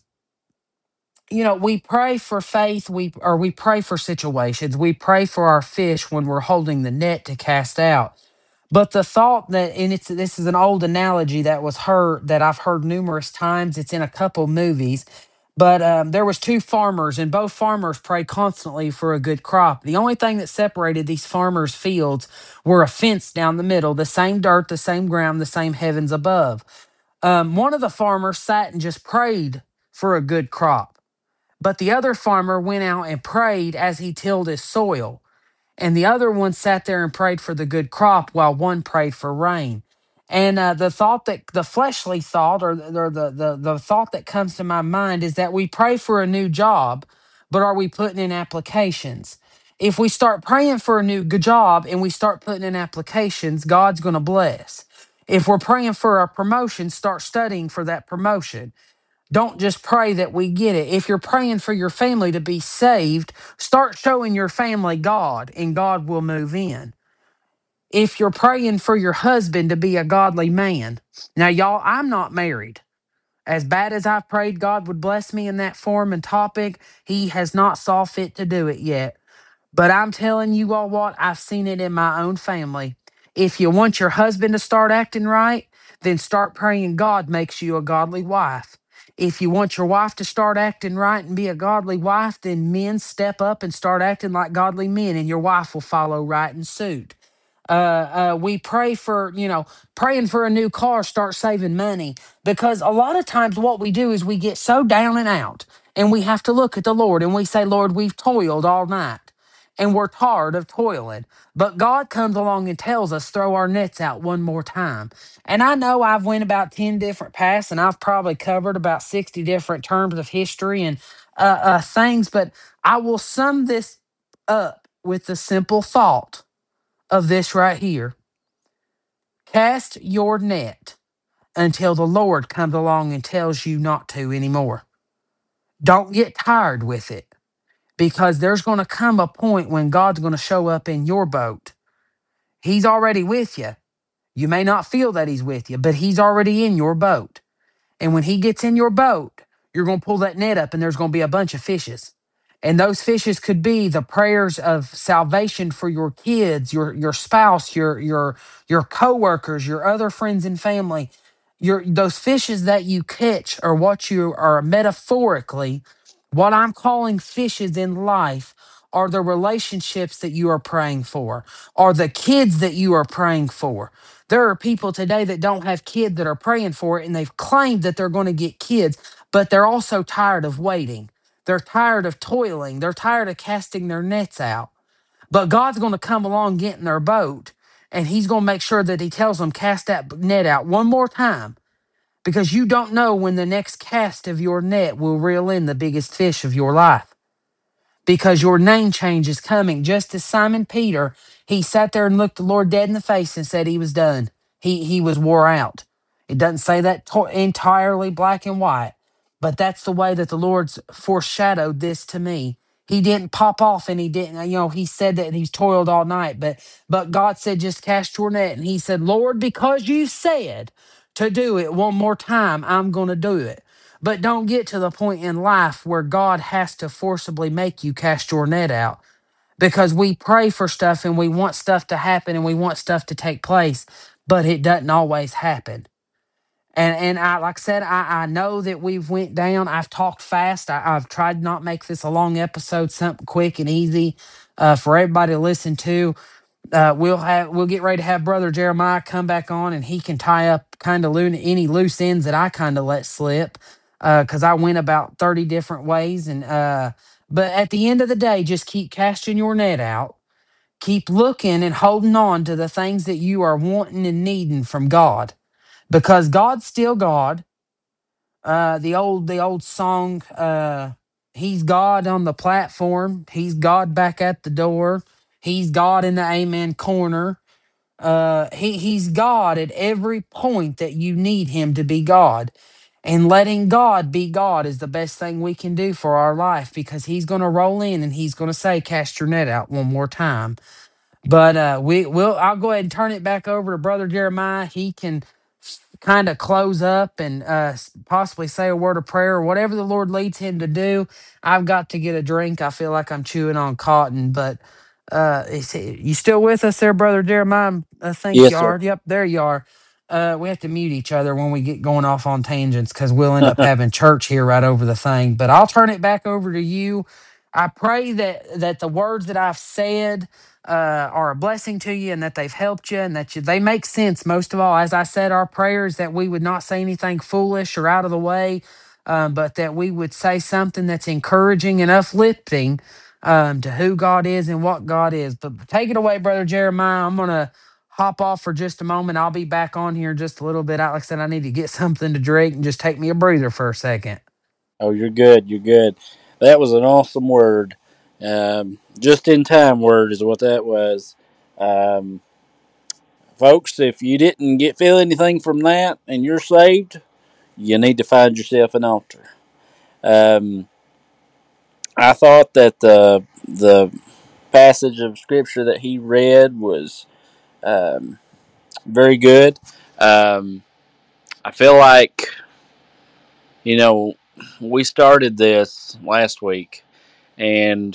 you know, we pray for faith, we or we pray for situations, we pray for our fish when we're holding the net to cast out. But the thought that, and it's this is an old analogy that was heard that I've heard numerous times. It's in a couple movies, but um, there was two farmers, and both farmers prayed constantly for a good crop. The only thing that separated these farmers' fields were a fence down the middle, the same dirt, the same ground, the same heavens above. Um, one of the farmers sat and just prayed for a good crop, but the other farmer went out and prayed as he tilled his soil, and the other one sat there and prayed for the good crop while one prayed for rain. And uh, the thought that the fleshly thought, or, or the, the the thought that comes to my mind, is that we pray for a new job, but are we putting in applications? If we start praying for a new good job and we start putting in applications, God's going to bless. If we're praying for a promotion, start studying for that promotion. Don't just pray that we get it. If you're praying for your family to be saved, start showing your family God, and God will move in. If you're praying for your husband to be a godly man, now, y'all, I'm not married. As bad as I've prayed God would bless me in that form and topic, He has not saw fit to do it yet. But I'm telling you all what, I've seen it in my own family. If you want your husband to start acting right, then start praying God makes you a godly wife. If you want your wife to start acting right and be a godly wife, then men step up and start acting like godly men, and your wife will follow right in suit. Uh, uh, we pray for, you know, praying for a new car, start saving money. Because a lot of times what we do is we get so down and out, and we have to look at the Lord and we say, Lord, we've toiled all night and we're tired of toiling. But God comes along and tells us, throw our nets out one more time. And I know I've went about ten different paths, and I've probably covered about sixty different terms of history and uh, uh, things, but I will sum this up with the simple thought of this right here: cast your net until the Lord comes along and tells you not to anymore. Don't get tired with it, because there's going to come a point when God's going to show up in your boat. He's already with you. You may not feel that He's with you, but He's already in your boat. And when He gets in your boat, you're going to pull that net up and there's going to be a bunch of fishes. And those fishes could be the prayers of salvation for your kids, your your spouse, your your your coworkers, your other friends and family. Your those fishes that you catch are what you are metaphorically, what I'm calling fishes in life, are the relationships that you are praying for, are the kids that you are praying for. There are people today that don't have kids that are praying for it, and they've claimed that they're going to get kids, but they're also tired of waiting. They're tired of toiling. They're tired of casting their nets out. But God's going to come along, get in their boat, and He's going to make sure that He tells them, cast that net out one more time, because you don't know when the next cast of your net will reel in the biggest fish of your life, because your name change is coming. Just as Simon Peter, he sat there and looked the Lord dead in the face and said he was done. He he was wore out. It doesn't say that to- entirely black and white, but that's the way that the Lord's foreshadowed this to me. He didn't pop off, and he didn't, you know, he said that he's toiled all night, but but God said, just cast your net. And he said, Lord, because you said to do it one more time, I'm going to do it. But don't get to the point in life where God has to forcibly make you cast your net out, because we pray for stuff and we want stuff to happen and we want stuff to take place, but it doesn't always happen. And and I, like I said, I, I know that we've went down. I've talked fast. I, I've tried to not make this a long episode, something quick and easy uh, for everybody to listen to. Uh, we'll have we'll get ready to have Brother Jeremiah come back on, and he can tie up kind of lo- any loose ends that I kind of let slip, because I went about thirty different ways. And uh, but at the end of the day, just keep casting your net out, keep looking and holding on to the things that you are wanting and needing from God, because God's still God. Uh, the old the old song, uh, He's God on the platform, He's God back at the door, He's God in the amen corner. Uh, he he's God at every point that you need Him to be God. and letting God be God is the best thing we can do for our life, because He's going to roll in and He's going to say, cast your net out one more time. But uh, we will. I'll go ahead and turn it back over to Brother Jeremiah. He can kind of close up and uh, s- possibly say a word of prayer or whatever the Lord leads him to do. I've got to get a drink. I feel like I'm chewing on cotton. But uh, is he, you still with us there, Brother Jeremiah? I think Yes, you sir. are. Yep, there you are. Uh, we have to mute each other when we get going off on tangents, because we'll end up having church here right over the thing. But I'll turn it back over to you. I pray that that the words that I've said uh, are a blessing to you, and that they've helped you, and that you, they make sense. Most of all, as I said, our prayer is that we would not say anything foolish or out of the way, um, but that we would say something that's encouraging and uplifting um, to who God is and what God is. But take it away, Brother Jeremiah. I'm going to hop off for just a moment. I'll be back on here in just a little bit. Like I said, I need to get something to drink and just take me a breather for a second. Oh, you're good. You're good. That was an awesome word. Um, just in time word is what that was. Um, Folks, if you didn't get feel anything from that and you're saved, you need to find yourself an altar. Um, I thought that the the passage of scripture that he read was um, very good. Um, I feel like you know we started this last week, and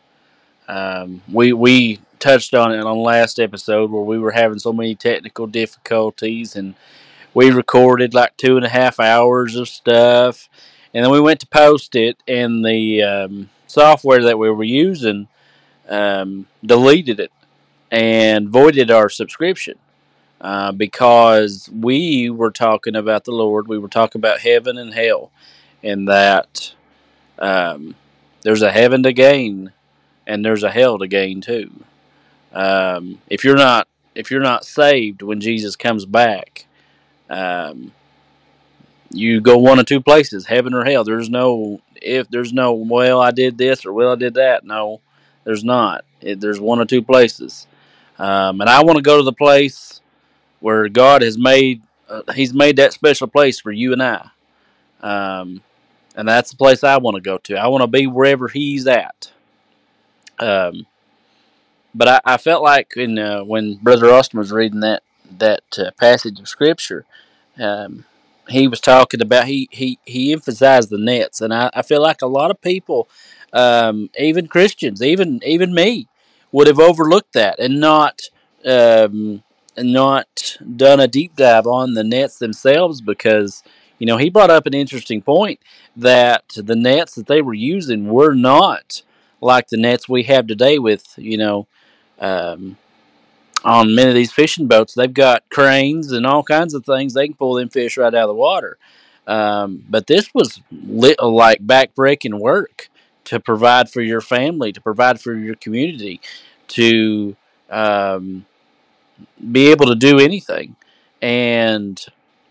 um, we we touched on it on the last episode where we were having so many technical difficulties, and we recorded like two and a half hours of stuff, and then we went to post it, and the um, software that we were using um, deleted it and voided our subscription uh, because we were talking about the Lord. We were talking about heaven and hell, and that um, there's a heaven to gain and there's a hell to gain too. Um, if you're not if you're not saved when Jesus comes back, um, you go one of two places, heaven or hell. There's no if there's no well I did this or well I did that. No, there's not. It, there's one or two places. Um, and I want to go to the place where God has made. Uh, he's made that special place for you and I, um, and that's the place I want to go to. I want to be wherever He's at. Um, but I, I felt like in, uh, when Brother Austin was reading that that uh, passage of Scripture, um, he was talking about he, he, he emphasized the nets, and I, I feel like a lot of people, um, even Christians, even even me, would have overlooked that and not um, not done a deep dive on the nets themselves, because you know he brought up an interesting point that the nets that they were using were not like the nets we have today with you know. Um, on many of these fishing boats, they've got cranes and all kinds of things. They can pull them fish right out of the water. Um, but this was lit, like backbreaking work to provide for your family, to provide for your community, to um, be able to do anything. And,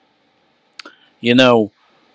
you know,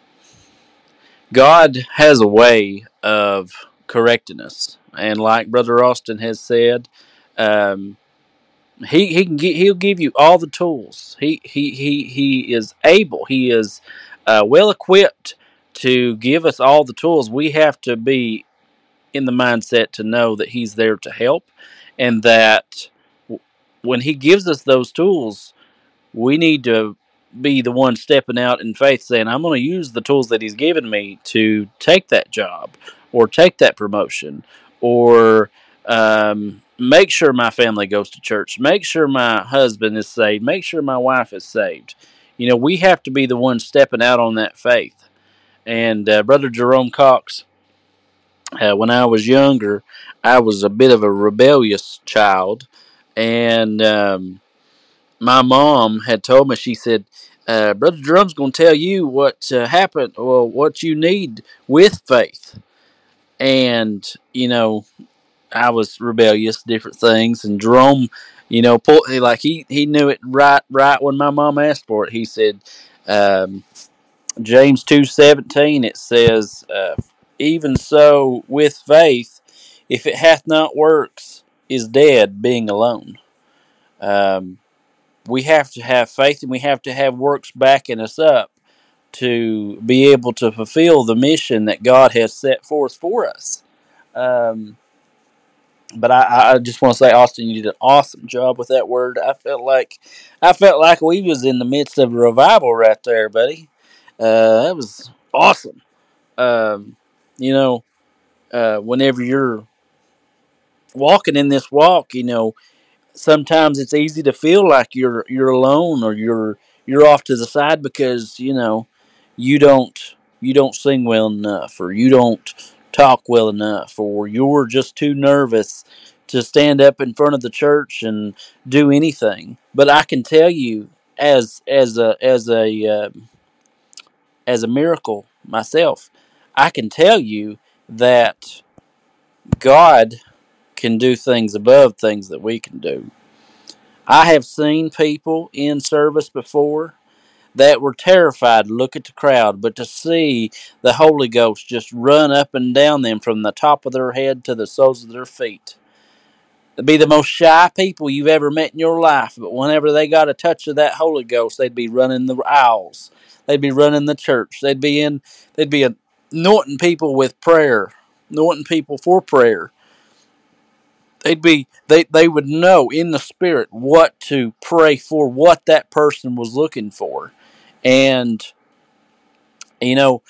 God has a way of correcting us. And like Brother Austin has said, um, He he can get, he'll give you all the tools. He he he he is able. He is uh, well equipped to give us all the tools. We have to be in the mindset to know that He's there to help, and that when He gives us those tools, we need to be the one stepping out in faith, saying, "I'm going to use the tools that He's given me to take that job, or take that promotion, or um, make sure my family goes to church, make sure my husband is saved, make sure my wife is saved." You know, we have to be the one stepping out on that faith. And uh, Brother Jerome Cox, uh, when I was younger, I was a bit of a rebellious child, and um, my mom had told me, she said, uh, Brother Drum's going to tell you what uh, happened, or what you need with faith. And, you know, I was rebellious, different things. And Jerome, you know, pull, like he, he knew it right right when my mom asked for it. He said, um, James two seventeen, it says, uh, even so with faith, if it hath not works, is dead, being alone. Um, we have to have faith, and we have to have works backing us up to be able to fulfill the mission that God has set forth for us. Um, but I, I just want to say, Austin, you did an awesome job with that word. I felt like I felt like we was in the midst of a revival right there, buddy. Uh, that was awesome. Um, you know, uh, whenever you're walking in this walk, you know, sometimes it's easy to feel like you're you're alone or you're you're off to the side because you know you don't you don't sing well enough or you don't talk well enough or you're just too nervous to stand up in front of the church and do anything. But I can tell you, as as a as a uh, as a miracle myself, I can tell you that God can do things above things that we can do. I have seen people in service before that were terrified to look at the crowd, but to see the Holy Ghost just run up and down them from the top of their head to the soles of their feet. They'd be the most shy people you've ever met in your life, but whenever they got a touch of that Holy Ghost, they'd be running the aisles. They'd be running the church. They'd be in. They'd be anointing people with prayer, anointing people for prayer. They'd be they they would know in the spirit what to pray for, what that person was looking for. And you know,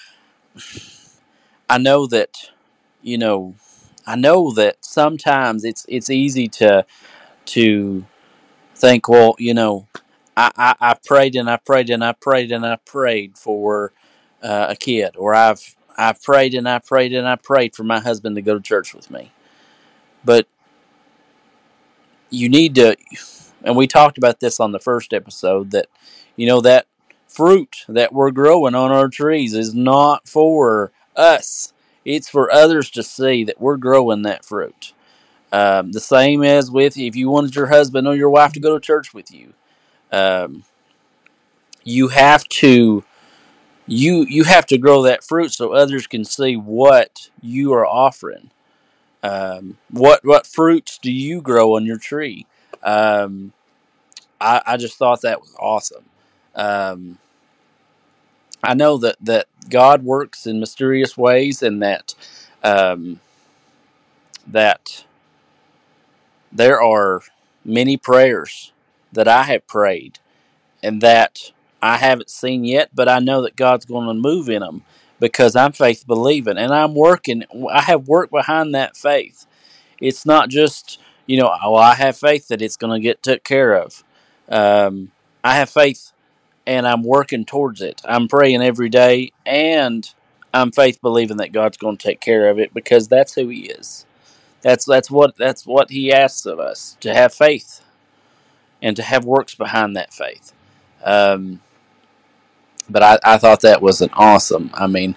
I know that you know, I know that sometimes it's it's easy to to think, well, you know, I, I, I prayed and I prayed and I prayed and I prayed for uh, a kid, or I've I've prayed and I prayed and I prayed for my husband to go to church with me. But you need to, and we talked about this on the first episode, that you know that fruit that we're growing on our trees is not for us. It's for others to see that we're growing that fruit. Um, the same as with if you wanted your husband or your wife to go to church with you, um, you have to you you have to grow that fruit so others can see what you are offering. Um, what what fruits do you grow on your tree? Um, I, I just thought that was awesome. Um, I know that, that God works in mysterious ways, and that um, that there are many prayers that I have prayed and that I haven't seen yet, but I know that God's going to move in them because I'm faith believing and I'm working. I have work behind that faith. It's not just, you know, oh, I have faith that it's going to get took care of. Um, I have faith and I'm working towards it. I'm praying every day and I'm faith believing that God's going to take care of it because that's who He is. That's that's what that's what He asks of us, to have faith and to have works behind that faith. Um, but I, I thought that was an awesome. I mean,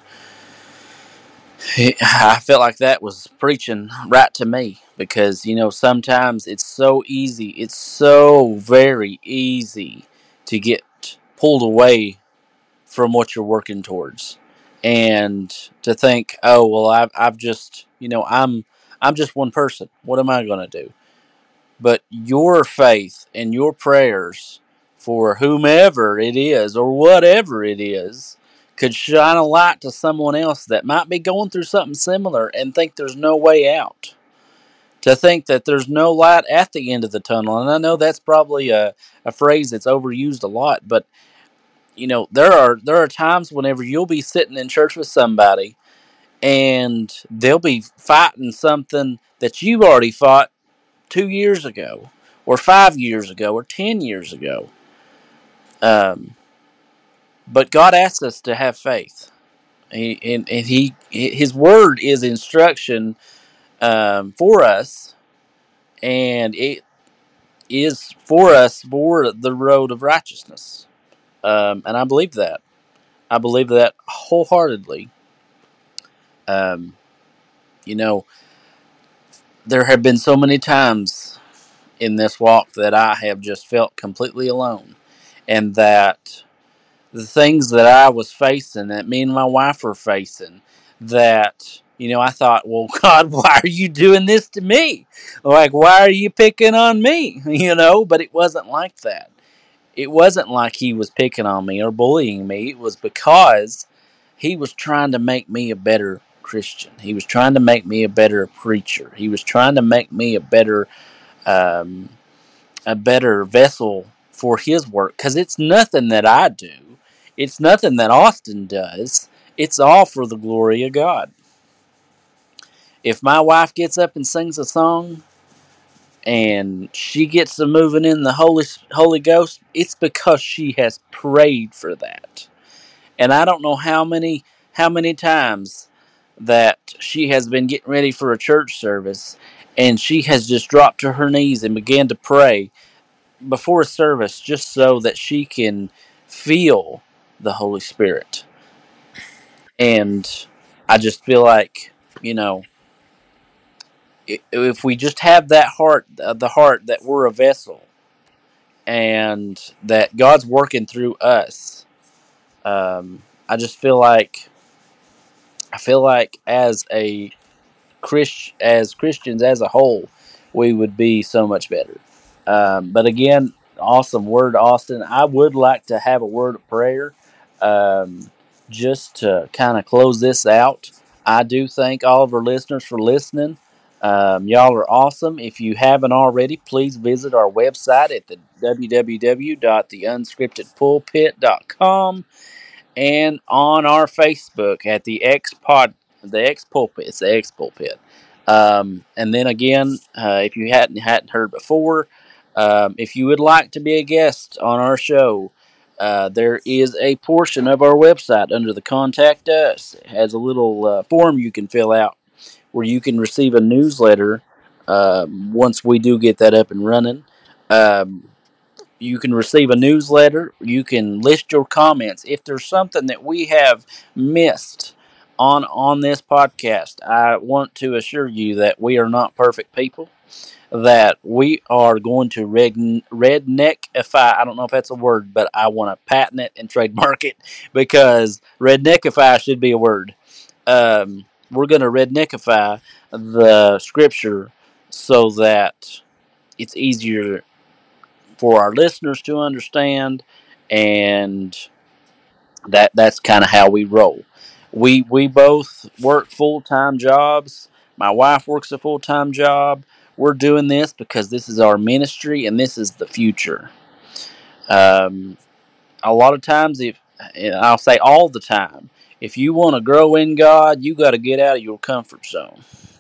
I felt like that was preaching right to me because you know sometimes it's so easy. It's so very easy to get pulled away from what you're working towards, and to think, oh well, I've I've just you know I'm I'm just one person. What am I going to do? But your faith and your prayers for whomever it is or whatever it is could shine a light to someone else that might be going through something similar and think there's no way out. To think that there's no light at the end of the tunnel. And I know that's probably a, a phrase that's overused a lot, but you know, there are there are times whenever you'll be sitting in church with somebody and they'll be fighting something that you've already fought two years ago, or five years ago, or ten years ago. Um, but God asks us to have faith, he, and, and He His Word is instruction um, for us, and it is for us for the road of righteousness. Um, and I believe that. I believe that wholeheartedly. Um, you know, there have been so many times in this walk that I have just felt completely alone, and that the things that I was facing, that me and my wife were facing, that, you know, I thought, well, God, why are you doing this to me? Like, why are you picking on me? You know, but it wasn't like that. it wasn't like he was picking on me or bullying me. It was because he was trying to make me a better Christian. He was trying to make me a better preacher. He was trying to make me a better um, a better vessel for his work. Because it's nothing that I do. It's nothing that Austin does. It's all for the glory of God. If my wife gets up and sings a song and she gets to moving in the Holy Holy Ghost, it's because she has prayed for that. And I don't know how many how many times that she has been getting ready for a church service and she has just dropped to her knees and began to pray before a service just so that she can feel the Holy Spirit. And I just feel like, you know, if we just have that heart, uh, the heart that we're a vessel and that God's working through us, um, I just feel like I feel like as a Christ, as Christians as a whole, we would be so much better. Um, but again, awesome word, Austin. I would like to have a word of prayer, um, just to kind of close this out. I do thank all of our listeners for listening. Um, y'all are awesome. If you haven't already, please visit our website at the w w w dot the unscripted pulpit dot com and on our Facebook at the X Pod, the X Pulpit. It's the X Pulpit. Um, and then again, uh, if you hadn't hadn't heard before, um, if you would like to be a guest on our show, uh, there is a portion of our website under the Contact Us. It has a little uh, form you can fill out where you can receive a newsletter um, once we do get that up and running. Um, you can receive a newsletter. You can list your comments. If there's something that we have missed on on this podcast, I want to assure you that we are not perfect people. That we are going to red, redneckify. I don't know if that's a word, but I want to patent it and trademark it because redneckify should be a word. Um, we're going to redneckify the scripture so that it's easier for our listeners to understand, and that that's kind of how we roll. We we both work full time jobs. My wife works a full time job. We're doing this because this is our ministry and this is the future. Um, a lot of times, if and I'll say all the time, if you want to grow in God, you got to get out of your comfort zone.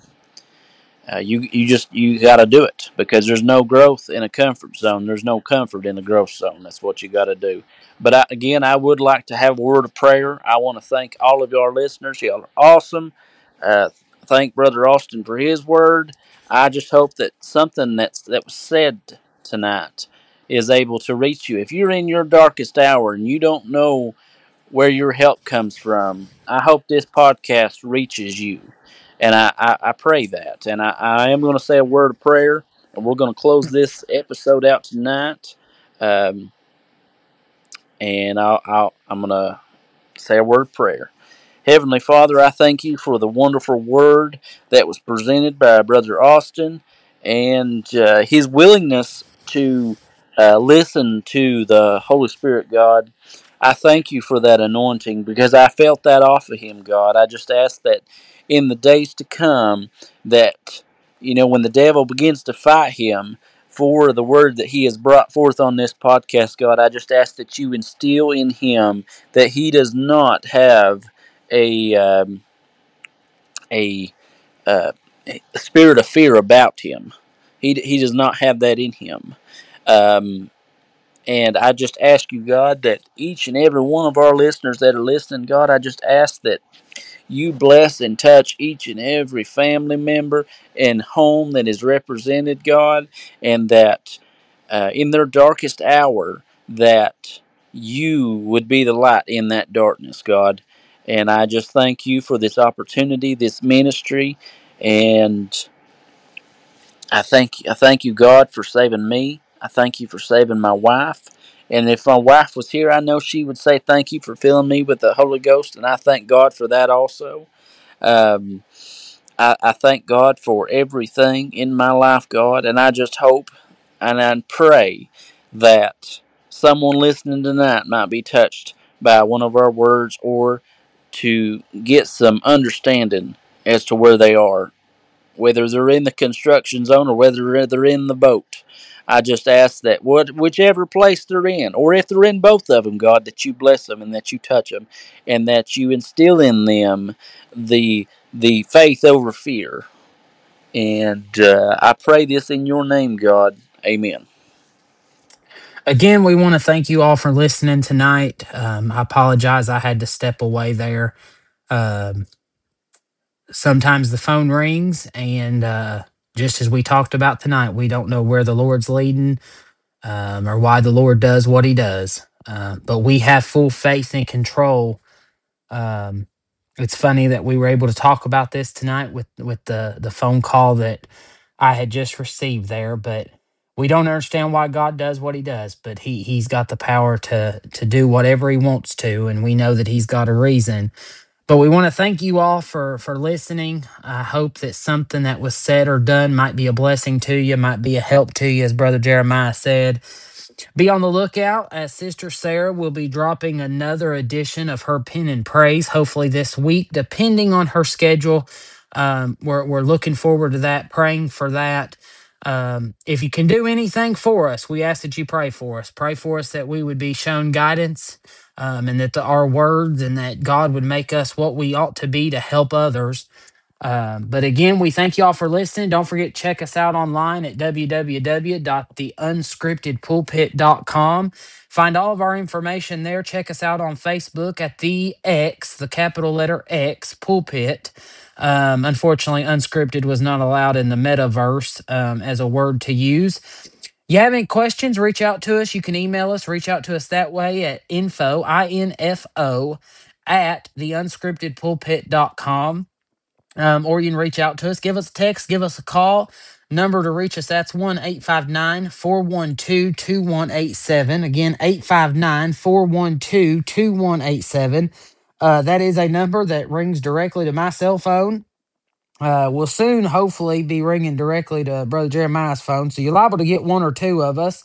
Uh, you you just you got to do it because there's no growth in a comfort zone. There's no comfort in a growth zone. That's what you got to do. But I, again, I would like to have a word of prayer. I want to thank all of our listeners. Y'all are awesome. Uh, thank Brother Austin for his word. I just hope that something that's that was said tonight is able to reach you. If you're in your darkest hour and you don't know where your help comes from, I hope this podcast reaches you. And I, I, I pray that. And I, I am going to say a word of prayer, and we're going to close this episode out tonight. Um, and I'll, I'll, I'm going to say a word of prayer. Heavenly Father, I thank you for the wonderful word that was presented by Brother Austin and uh, his willingness to uh, listen to the Holy Spirit, God. I thank you for that anointing because I felt that off of him, God. I just ask that in the days to come, that, you know, when the devil begins to fight him for the word that he has brought forth on this podcast, God, I just ask that you instill in him that he does not have a um, a, uh, a spirit of fear about him. He he does not have that in him. Um, and I just ask you, God, that each and every one of our listeners that are listening, God, I just ask that you bless and touch each and every family member and home that is represented, God, and that uh, in their darkest hour, that you would be the light in that darkness, God. And I just thank you for this opportunity, this ministry, and I thank I thank you, God, for saving me. I thank you for saving my wife. And if my wife was here, I know she would say thank you for filling me with the Holy Ghost, and I thank God for that also. Um, I, I thank God for everything in my life, God, and I just hope and I pray that someone listening tonight might be touched by one of our words, or to get some understanding as to where they are, whether they're in the construction zone or whether they're in the boat. I just ask that what, whichever place they're in, or if they're in both of them, God, that you bless them and that you touch them, and that you instill in them the the faith over fear. And uh, I pray this in your name, God. Amen. Again, we want to thank you all for listening tonight. Um, I apologize, I had to step away there. Um, Sometimes the phone rings, and uh, just as we talked about tonight, we don't know where the Lord's leading, um, or why the Lord does what He does. Uh, but we have full faith and control. Um, it's funny that we were able to talk about this tonight with with the the phone call that I had just received there, but we don't understand why God does what He does, but He He's got the power to to do whatever He wants to, and we know that He's got a reason. But we want to thank you all for for listening. I hope that something that was said or done might be a blessing to you, might be a help to you, as Brother Jeremiah said. Be on the lookout, as Sister Sarah will be dropping another edition of her Pen and Praise, hopefully this week, depending on her schedule. Um, we're, we're looking forward to that, praying for that. Um, if you can do anything for us, we ask that you pray for us. Pray for us that we would be shown guidance, um, and that the, our words and that God would make us what we ought to be to help others. Um, but again, we thank you all for listening. Don't forget, check us out online at w w w dot the unscripted pulpit dot com. Find all of our information there. Check us out on Facebook at the X, the capital letter X, Pulpit. Um, unfortunately, unscripted was not allowed in the metaverse um, as a word to use. You have any questions, reach out to us. You can email us, reach out to us that way at info, I N F O, at the unscripted pulpit dot com. Um, or you can reach out to us. Give us a text, give us a call. Number to reach us, that's one eight five nine, four one two, two one eight seven. Again, eight five nine, four one two, two one eight seven. Uh, that is a number that rings directly to my cell phone. Uh, will soon, hopefully, be ringing directly to Brother Jeremiah's phone. So you're liable to get one or two of us.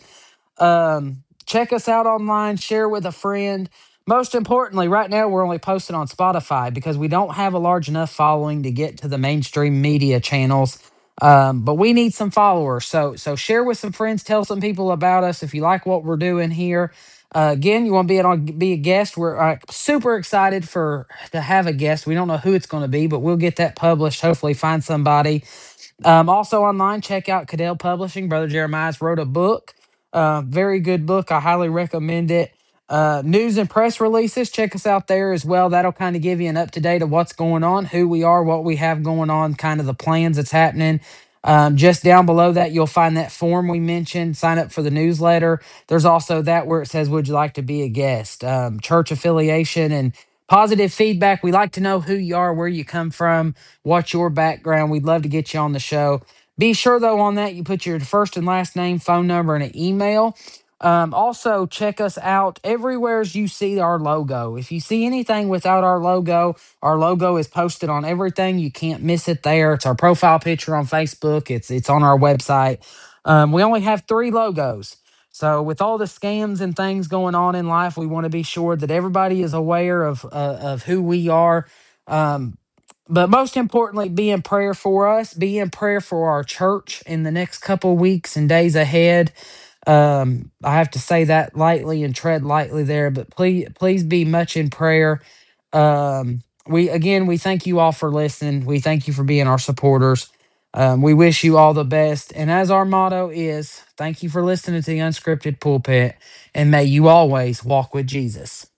Um, check us out online, share with a friend. Most importantly, right now we're only posted on Spotify because we don't have a large enough following to get to the mainstream media channels. Um, but we need some followers. So so share with some friends, tell some people about us if you like what we're doing here. Uh, again, you want to be on be a guest. We're uh, super excited for to have a guest. We don't know who it's going to be, but we'll get that published. Hopefully, find somebody. Um, also online, check out Cadell Publishing. Brother Jeremiah's wrote a book, uh, very good book. I highly recommend it. Uh, news and press releases, check us out there as well. That'll kind of give you an up to date of what's going on, who we are, what we have going on, kind of the plans that's happening. Um, just down below that, you'll find that form we mentioned. Sign up for the newsletter. There's also that where it says, "Would you like to be a guest?" Um, church affiliation and positive feedback. We like to know who you are, where you come from, what's your background. We'd love to get you on the show. Be sure, though, on that you put your first and last name, phone number, and an email. Um, also, check us out everywhere as you see our logo. If you see anything without our logo, our logo is posted on everything. You can't miss it there. It's our profile picture on Facebook. It's it's on our website. Um, we only have three logos. So, with all the scams and things going on in life, we want to be sure that everybody is aware of uh, of who we are. Um, but most importantly, be in prayer for us. Be in prayer for our church in the next couple weeks and days ahead. Um, I have to say that lightly and tread lightly there, but please, please be much in prayer. Um, we again, we thank you all for listening. We thank you for being our supporters. Um, we wish you all the best. And as our motto is, thank you for listening to the Unscripted Pulpit, and may you always walk with Jesus.